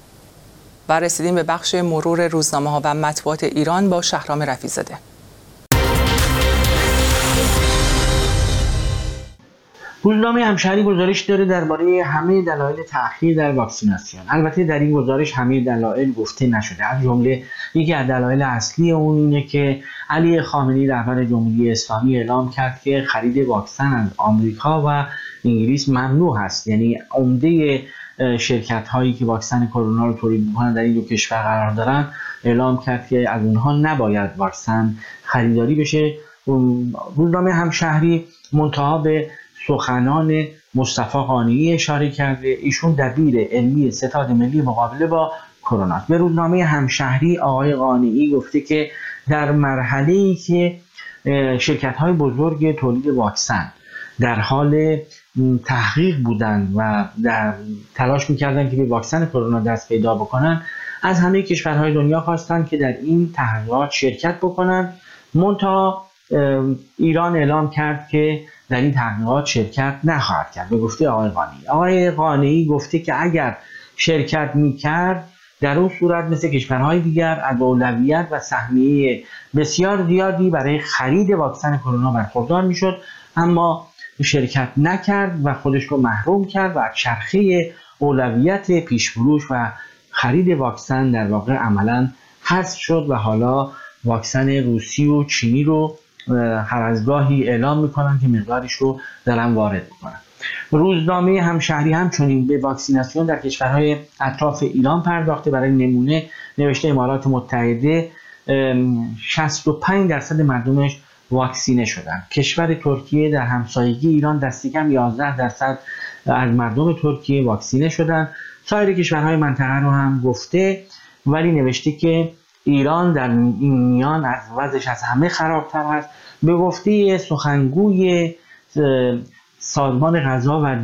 و رسیدیم به بخش مرور روزنامه‌ها و مطبوعات ایران با شهرام رفیع‌زاده. روزنامه همشهری گزارش داره درباره همه دلایل تأخیر در واکسیناسیون. البته در این گزارش همه دلایل گفته نشده. از جمله یکی از دلایل اصلی اون اینه که علی خامنه‌ای رهبر جمهوری اسلامی اعلام کرد که خرید واکسن از آمریکا و انگلیس ممنوع هست. یعنی عمده شرکت هایی که واکسن کرونا رو تولید می‌کنن در این دو کشور قرار دارن اعلام کرد که از اونها نباید واکسن خریداری بشه. روزنامه همشهری منتها به سخنان مصطفی قانعی اشاره کرده. ایشون دبیر علمی ستاد ملی مقابله با کرونا است. به روزنامه همشهری آقای قانعی گفته که در مرحله‌ای که شرکت‌های بزرگ تولید واکسن در حال تحقیق بودند و در تلاش می‌کردند که به واکسن کرونا دست پیدا بکنن، از همه کشورهای دنیا خواستند که در این تحقیقات شرکت بکنن. منتها ایران اعلام کرد که در این تحقیقات شرکت نخواهد کرد. به گفته آقای قانعی گفته که اگر شرکت می‌کرد در اون صورت مثل کشورهای دیگر از اولویت و سهمیه بسیار زیادی برای خرید واکسن کرونا برخوردار میشد، اما شرکت نکرد و خودش رو محروم کرد و از چرخه اولویت پیش‌فروش و خرید واکسن در واقع عملاً حذف شد و حالا واکسن روسی و چینی رو هر از گاهی اعلام میکنن که مقدارش رو دارن وارد میکنن. روزنامه همشهری همچنین به واکسیناسیون در کشورهای اطراف ایران پرداخته. برای نمونه نوشته امارات متحده 65% مردمش واکسینه شدن. کشور ترکیه در همسایگی ایران دست کم 11% از مردم ترکیه واکسینه شدن. سایر کشورهای منطقه رو هم گفته، ولی نوشته که ایران در این میان از وضعش از همه خرابتر هست. به گفته سخنگوی سازمان غذا و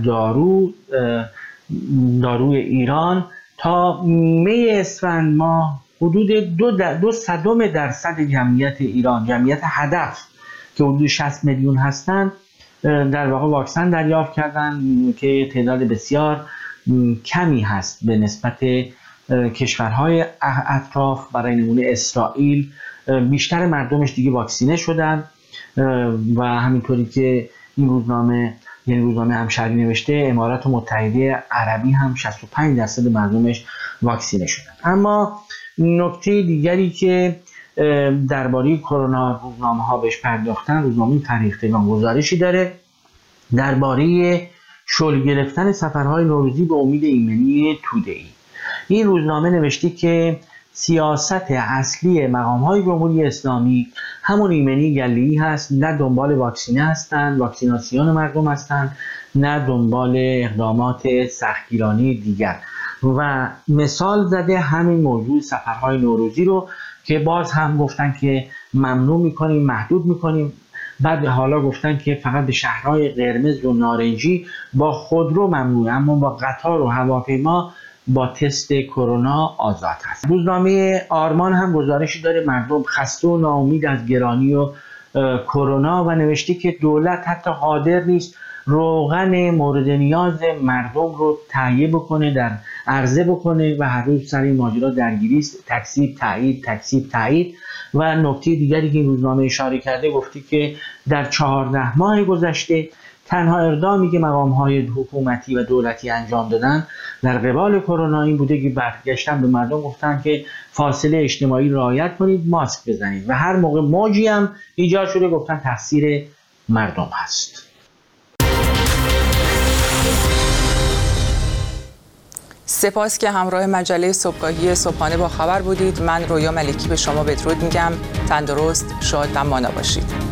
داروی ایران تا نیمه اسفند ماه حدود 0.02% جمعیت ایران، جمعیت هدف که حدود 60 میلیون هستند، در واقع واکسن دریافت کردن که تعداد بسیار کمی هست به نسبت کشورهای اطراف. برای نمونه اسرائیل بیشتر مردمش دیگه واکسینه شدن و همینطوری که این روزنامه همشهری نوشته امارات متحده عربی هم 65% مردمش واکسینه شدن. اما نکته دیگری که درباره کرونا روزنامه‌ها بهش پرداختن، روزنامه فرهیختگان گزارشی داره درباره شل گرفتن سفرهای نوروزی به امید ایمنی توده‌ای. این روزنامه نوشته که سیاست اصلی مقام‌های جمهوری اسلامی همون ایمنی گله‌ای هست، نه دنبال واکسینه هستند، واکسیناسیون مردم هستند، نه دنبال اقدامات سختگیرانه دیگر. و مثال زده همین موضوع سفرهای نوروزی رو که باز هم گفتن که ممنوع می‌کنیم، محدود می‌کنیم. بعد حالا گفتن که فقط به شهرهای قرمز و نارنجی با خودرو ممنوعه، اما با قطار و هواپیما با تست کرونا آزاد هست. روزنامه آرمان هم گزارشی داره مردم خسته و ناامید از گرانی و کرونا و نوشته که دولت حتی قادر نیست روغن مورد نیاز مردم رو تهیه بکنه، در عرضه بکنه و هر روز سر این ماجرا درگیری است. تکذیب تایید. و نکته دیگری که این روزنامه اشاره کرده گفته که در 14 ماه گذشته تنها اقدامی که مقام‌های حکومتی و دولتی انجام دادن در قبال کرونا این بوده که برگشتن به مردم گفتن که فاصله اجتماعی رعایت کنید، ماسک بزنید و هر موقع موجی هم ایجاد شده گفتن تقصیر مردم هست. سپاس که همراه مجله صبحگاهی صبحانه با خبر بودید. من رویا ملکی به شما بدرود میگم. تندرست، شاد و مانا باشید.